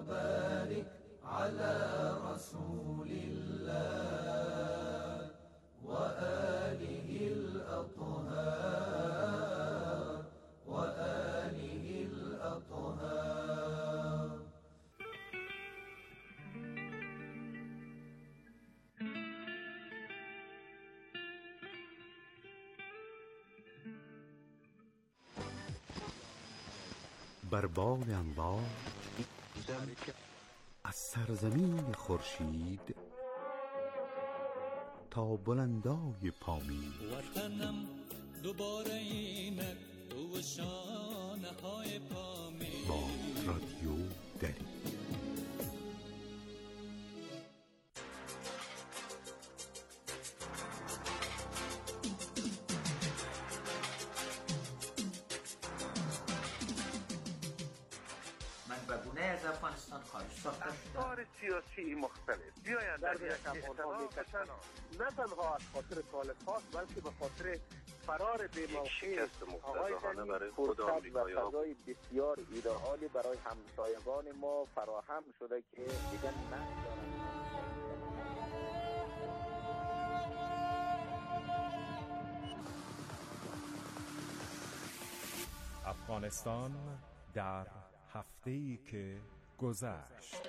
وبارك على رسول الله وآله الأطهار وآله الأطهار.
بر بال انوار از سرزمین خورشید تا بلندای پامید
وطنم دوباره اینک تو شانه های پامید
با رادیو دری.
از افغانستان خارج ساخته شده.
افکار سیاسی مختلف بیایند در یک افغانها میکشند، نه تنها از خاطر طالب هاست بلکه به خاطر فرار بی‌موقع آقای برای خود آمریکایی‌ها و فضای بسیار ایدئالی برای همسایگان ما فراهم شده که دیگر ندارند.
افغانستان در هفته‌ای که گذشت.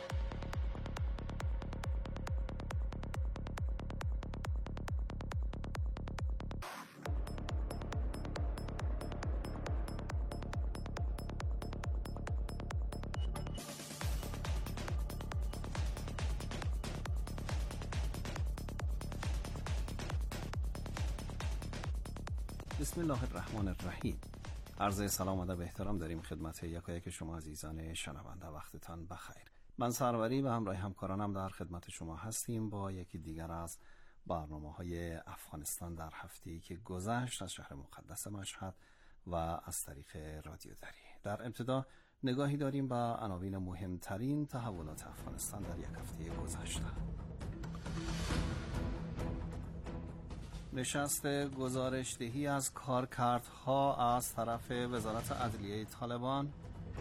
بسم الله الرحمن الرحیم. عرض سلام و ادب و احترام داریم خدمت یکایک شما عزیزان شنونده. وقتتان بخیر. من سروری و همراه همکارانم در خدمت شما هستیم با یکی دیگر از برنامه‌های افغانستان در هفته‌ای که گذشت از شهر مقدس مشهد و از طریق رادیو دری. در ابتدا نگاهی داریم به عناوین مهمترین تحولات افغانستان در یک هفته گذشته. نشست گزارشدهی از کارکردها از طرف وزارت عدلیه طالبان،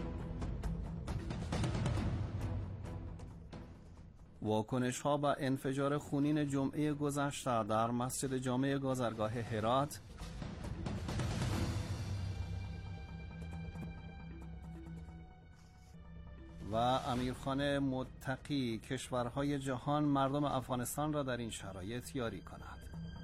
واکنش‌ها به انفجار خونین جمعه گذشته در مسجد جامع گذرگاه هرات، و امیرخان متقی کشورهای جهان مردم افغانستان را در این شرایط یاری کند.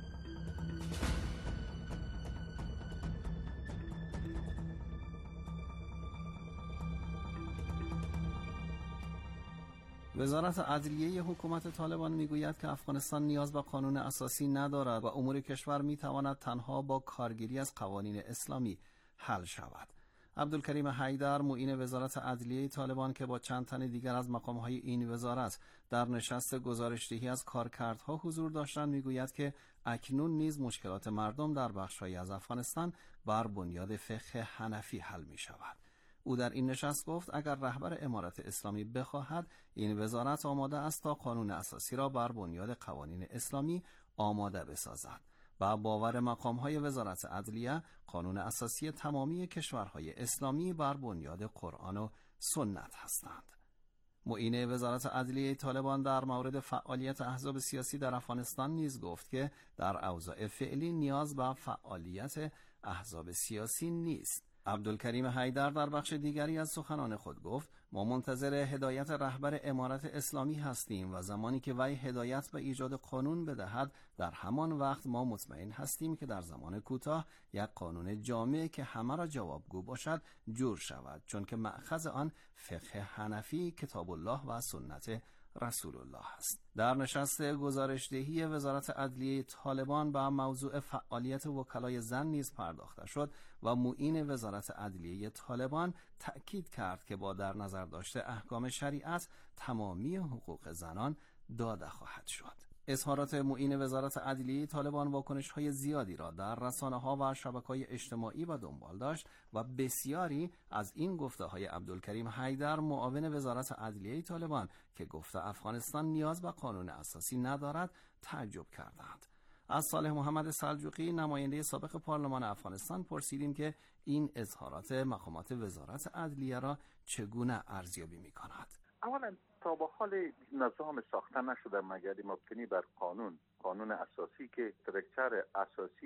وزارت عدلیه حکومت طالبان میگوید که افغانستان نیاز به قانون اساسی ندارد و امور کشور میتواند تنها با کارگیری از قوانین اسلامی حل شود. عبدالکریم حیدر، معین وزارت عدلیه طالبان که با چند تن دیگر از مقامهای این وزارت در نشست گزارشدهی از کارکردها حضور داشتند، میگوید که اکنون نیز مشکلات مردم در بخش‌هایی از افغانستان بر بنیاد فقه حنفی حل می شود. او در این نشست گفت اگر رهبر امارت اسلامی بخواهد، این وزارت آماده است تا قانون اساسی را بر بنیاد قوانین اسلامی آماده بسازد. و باور مقام‌های وزارت عدلیه قانون اساسی تمامی کشورهای اسلامی بر بنیاد قرآن و سنت هستند. معین وزارت عدلیه طالبان در مورد فعالیت احزاب سیاسی در افغانستان نیز گفت که در اوضاع فعلی نیاز به فعالیت احزاب سیاسی نیست. عبدالکریم حیدر در بخش دیگری از سخنان خود گفت ما منتظر هدایت رهبر امارت اسلامی هستیم و زمانی که وی هدایت به ایجاد قانون بدهد، در همان وقت ما مطمئن هستیم که در زمان کوتاه یک قانون جامع که همه را جوابگو باشد جور شود، چون که مأخذ آن فقه حنفی، کتاب الله و سنت رسول الله است. در نشست گزارشدهی وزارت عدلیه طالبان به موضوع فعالیت وکلای زن نیز پرداخته شد و معین وزارت عدلیه طالبان تأکید کرد که با در نظر داشته احکام شریعت تمامی حقوق زنان داده خواهد شد. اظهارات معین وزارت عدلیه طالبان واکنش‌های زیادی را در رسانه‌ها و شبکه‌های اجتماعی به دنبال داشت و بسیاری از این گفته‌های عبدالکریم حیدر، معاون وزارت عدلیه طالبان که گفته افغانستان نیاز به قانون اساسی ندارد، تعجب کردند. از صالح محمد سلجوقی، نماینده سابق پارلمان افغانستان، پرسیدیم که این اظهارات مقامات وزارت عدلیه را چگونه ارزیابی می‌کند.
اولا تا به حال نظام ساخته نشده مگر مبتنی بر قانون اساسی که ترکچر اساسی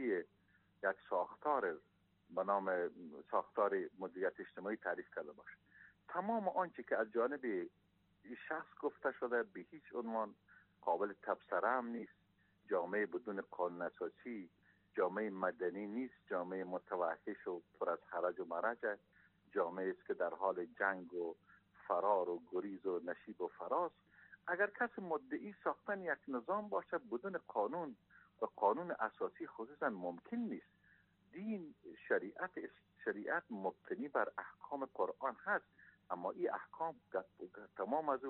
یک ساختار به نام ساختار مدیریت اجتماعی تعریف کرده باشه. تمام آنچه که از جانب این شخص گفته شده به هیچ عنوان قابل تبصره هم نیست. جامعه بدون قانون اساسی جامعه مدنی نیست، جامعه متوحش و پر از حرج و مرج، جامعه است که در حال جنگ و فرار و گریز و نشیب و فراز. اگر کسی مدعی ساختن یک نظام باشه بدون قانون و قانون اساسی خصوصا ممکن نیست. دین شریعت مبتنی بر احکام قرآن هست، اما این احکام تمام از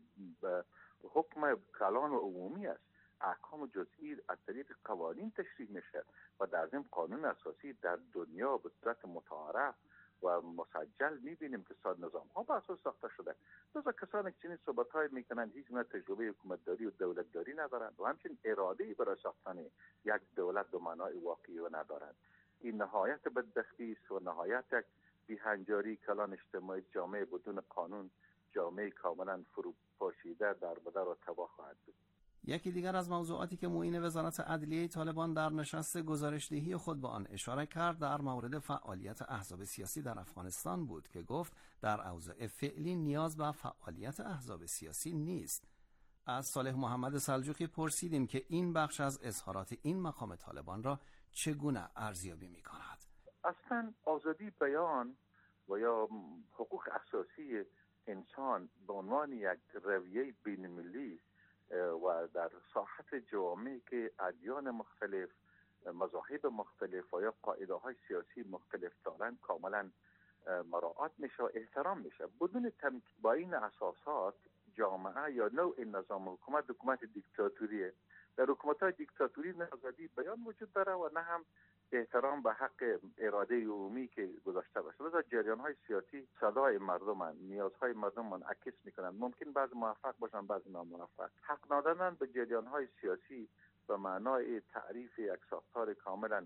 حکم کلان و عمومی است. احکام جزئی از طریق قوانین تشریح میشه و در ضمن قانون اساسی در دنیا به صورت متعارف و مسجل میبینیم که نظام ها به اساس ساخته شده. لذا کسانی که چنین صحبت‌های میکنن هیچ گونه تجربه حکومتداری و دولتداری ندارند و همچنین اراده‌ای برای ساختن یک دولت به معنای واقعی و ندارند. این نهایت بدبختی است و نهایت یک بی‌هنجاری کلان اجتماعی، جامعه بدون قانون، جامعه کاملا فروپاشیده در بدر و تباه خواهد بود.
یکی دیگر از موضوعاتی که معین وزارت عدلیه طالبان در نشست گزارشدهی خود به آن اشاره کرد در مورد فعالیت احزاب سیاسی در افغانستان بود که گفت در اوضاع فعلی نیاز به فعالیت احزاب سیاسی نیست. از صالح محمد سلجوقی پرسیدیم که این بخش از اظهارات این مقام طالبان را چگونه ارزیابی می‌کند.
اصلا آزادی بیان و یا حقوق اساسی انسان به عنوان یک رویه بین‌المللی و در ساحت جوامعی که ادیان مختلف، مذاهب مختلف و یا قاعده‌های سیاسی مختلف دارند کاملا مراعات میشه و احترام میشه. بدون با این اساسات جامعه یا نوع نظام حکومت دیکتاتوریه. در حکومت‌های دیکتاتوری نه آزادی بیان وجود داره و نه هم احترام به حق اراده عمومی که گذاشته باشه. لذا جریان‌های سیاسی صدای مردم، نیازهای مردم منعکس میکنند. ممکن بعضی موفق باشن، بعضی ناموفق. حق دادن به جریان‌های سیاسی به معنای تعریف یک ساختار کاملا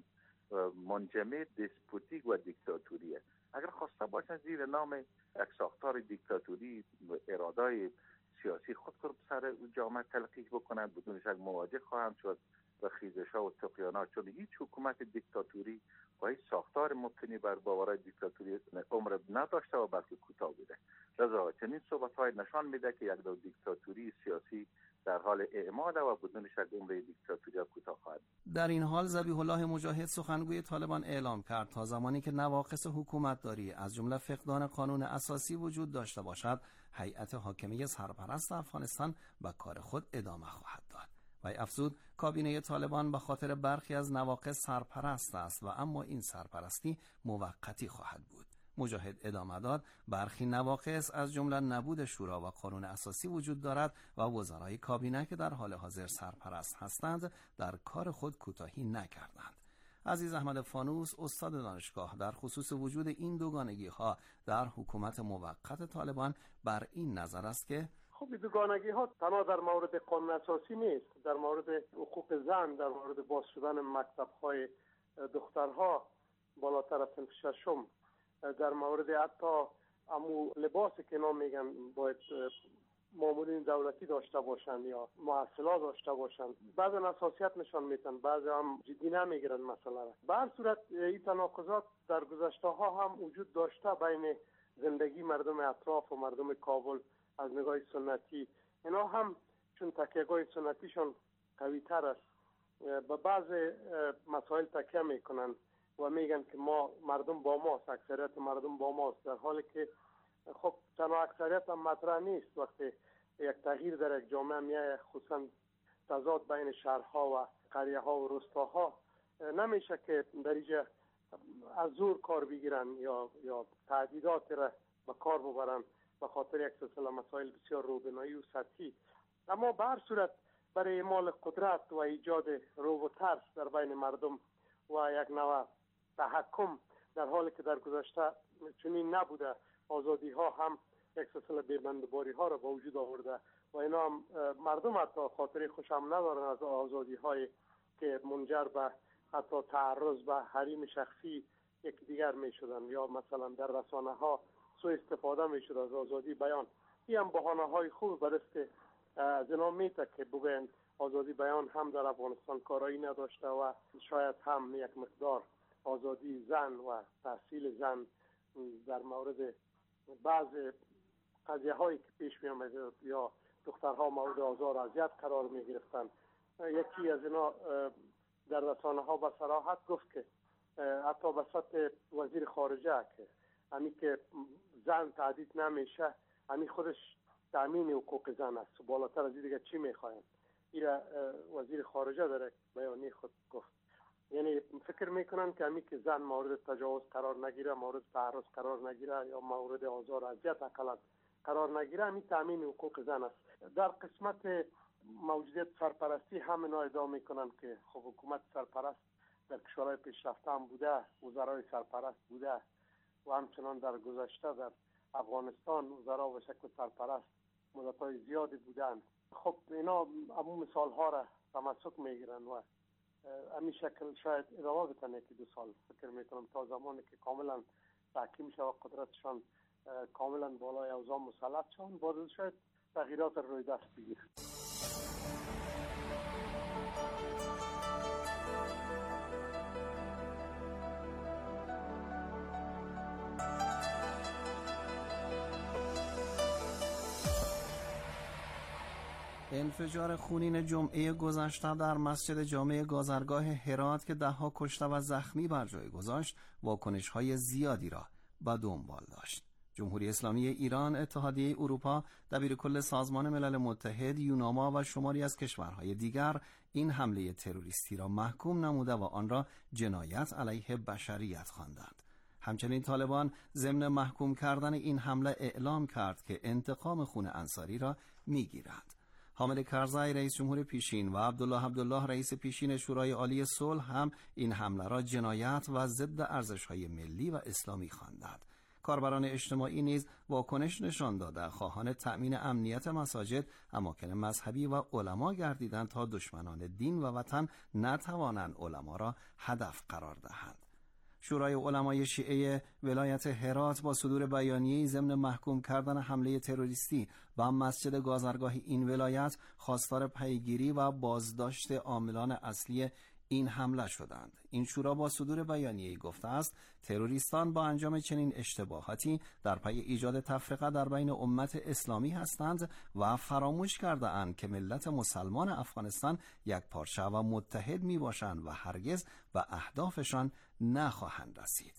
منجمد، دسپوتیک و دیکتاتوریه. اگر خواسته باشن زیر نام یک ساختار دیکتاتوری ارادای سیاسی خود رو سر جامعه تلقیح بکنند، بدون شک مواجه خواهند شد و خیزش‌ها و طغیانات، چون هیچ حکومت دیکتاتوری و هیچ ساختار مبتنی بر باورهای دیکتاتوری عمر نداشته و بلکه کوتاه بوده. لذا چنین صحبت‌های نشان میده که یک دو دیکتاتوری سیاسی در حال اعمال و بدون شک عمر دیکتاتوری کوتاه خواهد.
در این حال ذبیح الله مجاهد سخنگوی طالبان اعلام کرد تا زمانی که نواقص حکومتداری از جمله فقدان قانون اساسی وجود داشته باشد، هیئت حاکمه سرپرست افغانستان به کار خود ادامه خواهد داد. و افزود کابینه طالبان به خاطر برخی از نواقص سرپرست است و اما این سرپرستی موقتی خواهد بود. مجاهد ادامه داد برخی نواقص از جمله نبود شورا و قانون اساسی وجود دارد و وزرای کابینه که در حال حاضر سرپرست هستند در کار خود کوتاهی نکردند. عزیز احمد فانوس، استاد دانشگاه، در خصوص وجود این دوگانگی ها در حکومت موقت طالبان بر این نظر است که
خب دوگانگی ها تنها در مورد قانون اساسی نیست، در مورد حقوق زن، در مورد باز شدن مکتب های دخترها بالاتر از صنف ششم، در مورد حتی امو لباسی که اینا میگن باید مامورین دولتی داشته باشن یا محصلات داشته باشن، بعضی حساسیت نشان میدن، بعضی هم جدی نمیگیرن مسئله را. به هر صورت این تناقضات در گذشته ها هم وجود داشته بین زندگی مردم اطراف و مردم کابل از نگاه سنتی. اینا هم چون تکیه‌گاه سنتیشون قوی تر است به بعض مسائل تکیه میکنن و میگن که ما مردم با ماست، اکثریت مردم با ماست، در حالی که خب تنها اکثریت هم مطرح نیست. وقتی یک تغییر در یک جامعه میایه، خصوصا تضاد بین شهرها و قریه ها و روستاها، نمیشه که در اینجا از زور کار بگیرن یا تعدیدات را به کار ببرن به خاطر یک سلسله مسائل بسیار روبنایی و سطحی. اما به هر صورت برای اعمال قدرت و ایجاد رعب و ترس در بین مردم و یک نوع تحکم، در حالی که در گذشته چنین نبوده، آزادی ها هم یک سلسله بیبندباری ها را به وجود آورده و اینا هم مردم حتی خاطر خوش هم ندارن از آزادی های که منجر به حتی تعرض به حریم شخصی یک دیگر می شدن یا مثلا در رسانه ها سوء استفاده می شد از آزادی بیان. این هم بهانه های خوب برست از اینا میته که بگوین آزادی بیان هم در افغانستان کارایی نداشته و شاید هم یک مقدار آزادی زن و تحصیل زن در مورد بعض قضیه هایی که پیش می آمد یا دخترها مورد آزار و اذیت قرار می گرفتن. یکی از اینا در رسانه ها به صراحت گفت که حتی به سطح وزیر خارجه که همی که زن تعدید نمیشه، همی خودش تامین حقوق زن است، بالاتر از دیگه چی میخواین؟ این وزیر خارجه در بیانیه خود گفت. یعنی فکر میکنن که همی که زن مورد تجاوز قرار نگیره، مورد تعرض قرار نگیره یا مورد آزار و اذیت اقلا قرار نگیره، همی تامین حقوق زن است. در قسمت موجودیت سرپرستی هم اینا ادعا میکنن که خب حکومت سرپرست در کشورهای پیشرفته هم بوده، وزرای سرپرست بوده و همچنان در گذشته در افغانستان وزرا به شکل سرپرست مدت‌های زیادی بودن. خب اینا همون مثال ها را تمسک میگیرن و همین شکل شاید ادامه بتنه که 2 سال فکر میکنم تا زمانی که کاملا تحکیم شد و قدرتشان کاملا بالای اوضاع مسلط شد، بعد شاید تغییرات روی دست بگیره.
انفجار خونین جمعه گذشته در مسجد جامع گازرگاه هرات که 10 کشته و زخمی بر جای گذاشت، واکنش‌های زیادی را به دنبال داشت. جمهوری اسلامی ایران، اتحادیه اروپا، دبیرکل سازمان ملل متحد، یوناما و شماری از کشورهای دیگر این حمله تروریستی را محکوم نموده و آن را جنایت علیه بشریت خواندند. همچنین طالبان ضمن محکوم کردن این حمله اعلام کرد که انتقام خون انصاری را می‌گیرد. حامد کرزی رئیس جمهور پیشین و عبدالله رئیس پیشین شورای عالی صلح هم این حمله را جنایت و ضد ارزش‌های ملی و اسلامی خواندند. کاربران اجتماعی نیز واکنش نشان داده خواهان تأمین امنیت مساجد، اماکن مذهبی و علما گردیدند تا دشمنان دین و وطن نتوانند علما را هدف قرار دهند. شورای علمای شیعه ولایت هرات با صدور بیانیه‌ای ضمن محکوم کردن حمله تروریستی به مسجد گازرگاه این ولایت خواستار پیگیری و بازداشت عاملان اصلی این حمله شدند. این شورا با صدور بیانیه‌ای گفته است تروریستان با انجام چنین اشتباهاتی در پی ایجاد تفرقه در بین امت اسلامی هستند و فراموش کرده اند که ملت مسلمان افغانستان یک پارچه و متحد می باشند و هرگز به اهدافشان نخواهند رسید.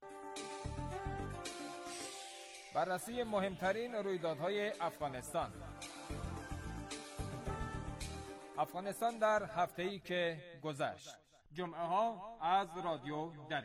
بررسی مهمترین رویدادهای افغانستان. افغانستان در هفته‌ای که گذشت. جمعه ها از رادیو دری.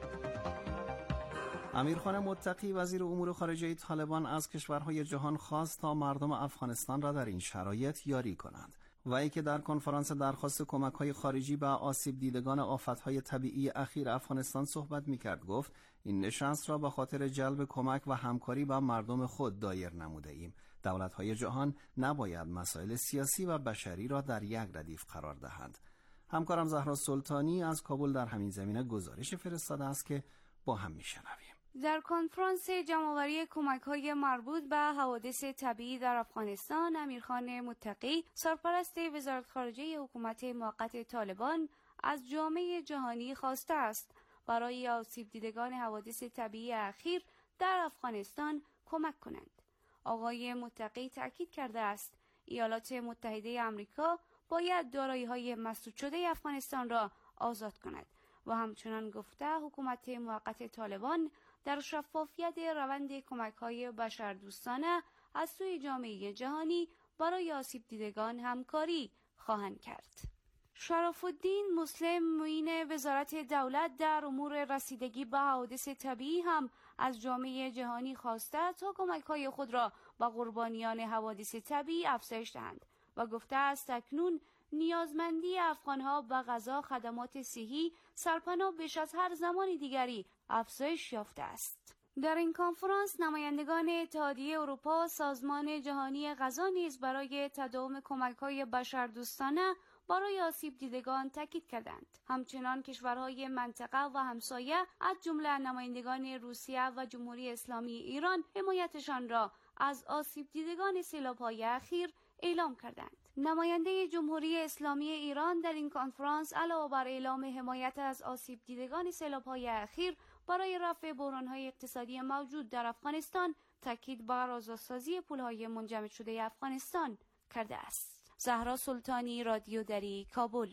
امیرخان متقی وزیر امور خارجه طالبان از کشورهای جهان خواست تا مردم افغانستان را در این شرایط یاری کنند. وی که در کنفرانس درخواست کمک‌های خارجی به آسیب دیدگان آفت‌های طبیعی اخیر افغانستان صحبت می‌کرد، گفت این نشست را به خاطر جلب کمک و همکاری با مردم خود دایر نموده ایم. دولت‌های جهان نباید مسائل سیاسی و بشری را در یک ردیف قرار دهند. همکارم زهرا سلطانی از کابل در همین زمینه گزارش فرستاده است که با هم می‌شنویم.
در کنفرانس جمع‌آوری کمک‌های مربوط به حوادث طبیعی در افغانستان، امیرخان متقی سرپرست وزارت خارجه حکومت موقت طالبان از جامعه جهانی خواسته است برای آسیب دیدگان حوادث طبیعی اخیر در افغانستان کمک کنند. آقای متقی تاکید کرده است ایالات متحده آمریکا باید دارایی‌های مسدود شده افغانستان را آزاد کند و همچنان گفته حکومت موقت طالبان در شفافیت روند کمک‌های بشردوستانه از سوی جامعه جهانی برای آسیب دیدگان همکاری خواهند کرد. شرف الدین مسلم معین وزارت دولت در امور رسیدگی به حوادث طبیعی هم از جامعه جهانی خواسته تا کمک‌های خود را به قربانیان حوادث طبیعی افزایش دهند و گفته است اکنون نیازمندی افغان‌ها به غذا، خدمات صحی، سرپناه بیش از هر زمان دیگری افزایش یافته است. در این کنفرانس نمایندگان اتحادیه اروپا، سازمان جهانی غذا نیز برای تداوم کمک‌های بشردوستانه برای آسیب دیدگان تاکید کردند. همچنان کشورهای منطقه و همسایه از جمله نمایندگان روسیه و جمهوری اسلامی ایران حمایتشان را از آسیب دیدگان سیلاب‌های اخیر اعلام کردند. نماینده جمهوری اسلامی ایران در این کنفرانس علاوه بر اعلام حمایت از آسیب دیدگان سیلاب‌های اخیر برای رفع بحران‌های اقتصادی موجود در افغانستان تاکید بر آزادسازی پول‌های منجمد شده افغانستان کرده است. زهرا سلطانی، رادیو دری، کابل.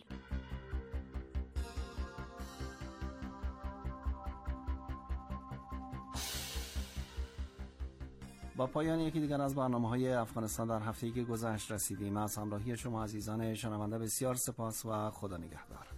با پایان یکی دیگر از برنامه‌های افغانستان در هفته‌ای که گذشت رسیدیم. از همراهی شما عزیزان شنونده بسیار سپاس و خدا نگهدار.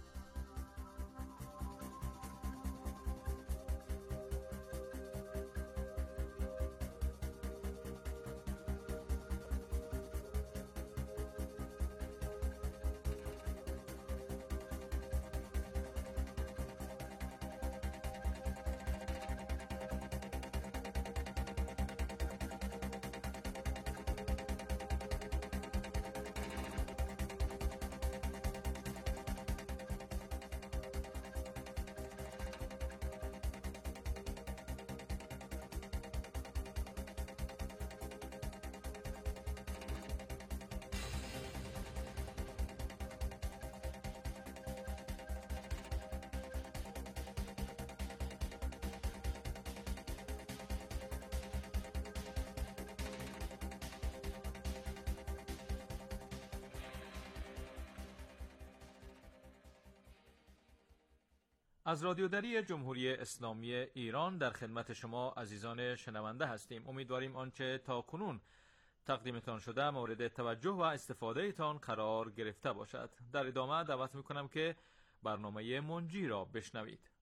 از رادیو دری جمهوری اسلامی ایران در خدمت شما عزیزان شنونده هستیم. امیدواریم آنچه تا کنون تقدیمتان شده مورد توجه و استفاده تان قرار گرفته باشد. در ادامه دعوت میکنم که برنامه منجی را بشنوید.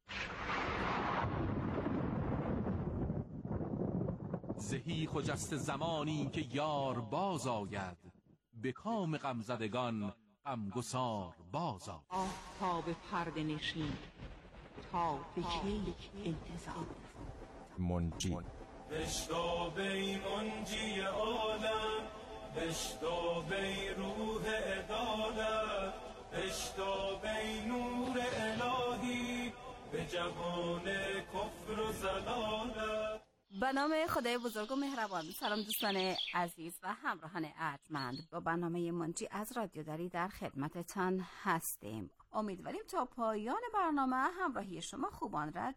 زهی خجست زمانی که یار باز آید، به کام غمزدگان غمگسار بازآ.
آفتاب پرده نشین تا به کی انتظار؟
منجی
بشتاب ای منجی عالم، بشتاب ای روح عدالت، بشتاب ای نور الهی به جهان کفر و ضلالت.
به نام خدای بزرگ و مهربان. سلام دوستان عزیز و همراهان ارجمند، با برنامه منجی از رادیو دری در خدمتتان هستیم. امیدواریم تا پایان برنامه همراهی شما خوبان را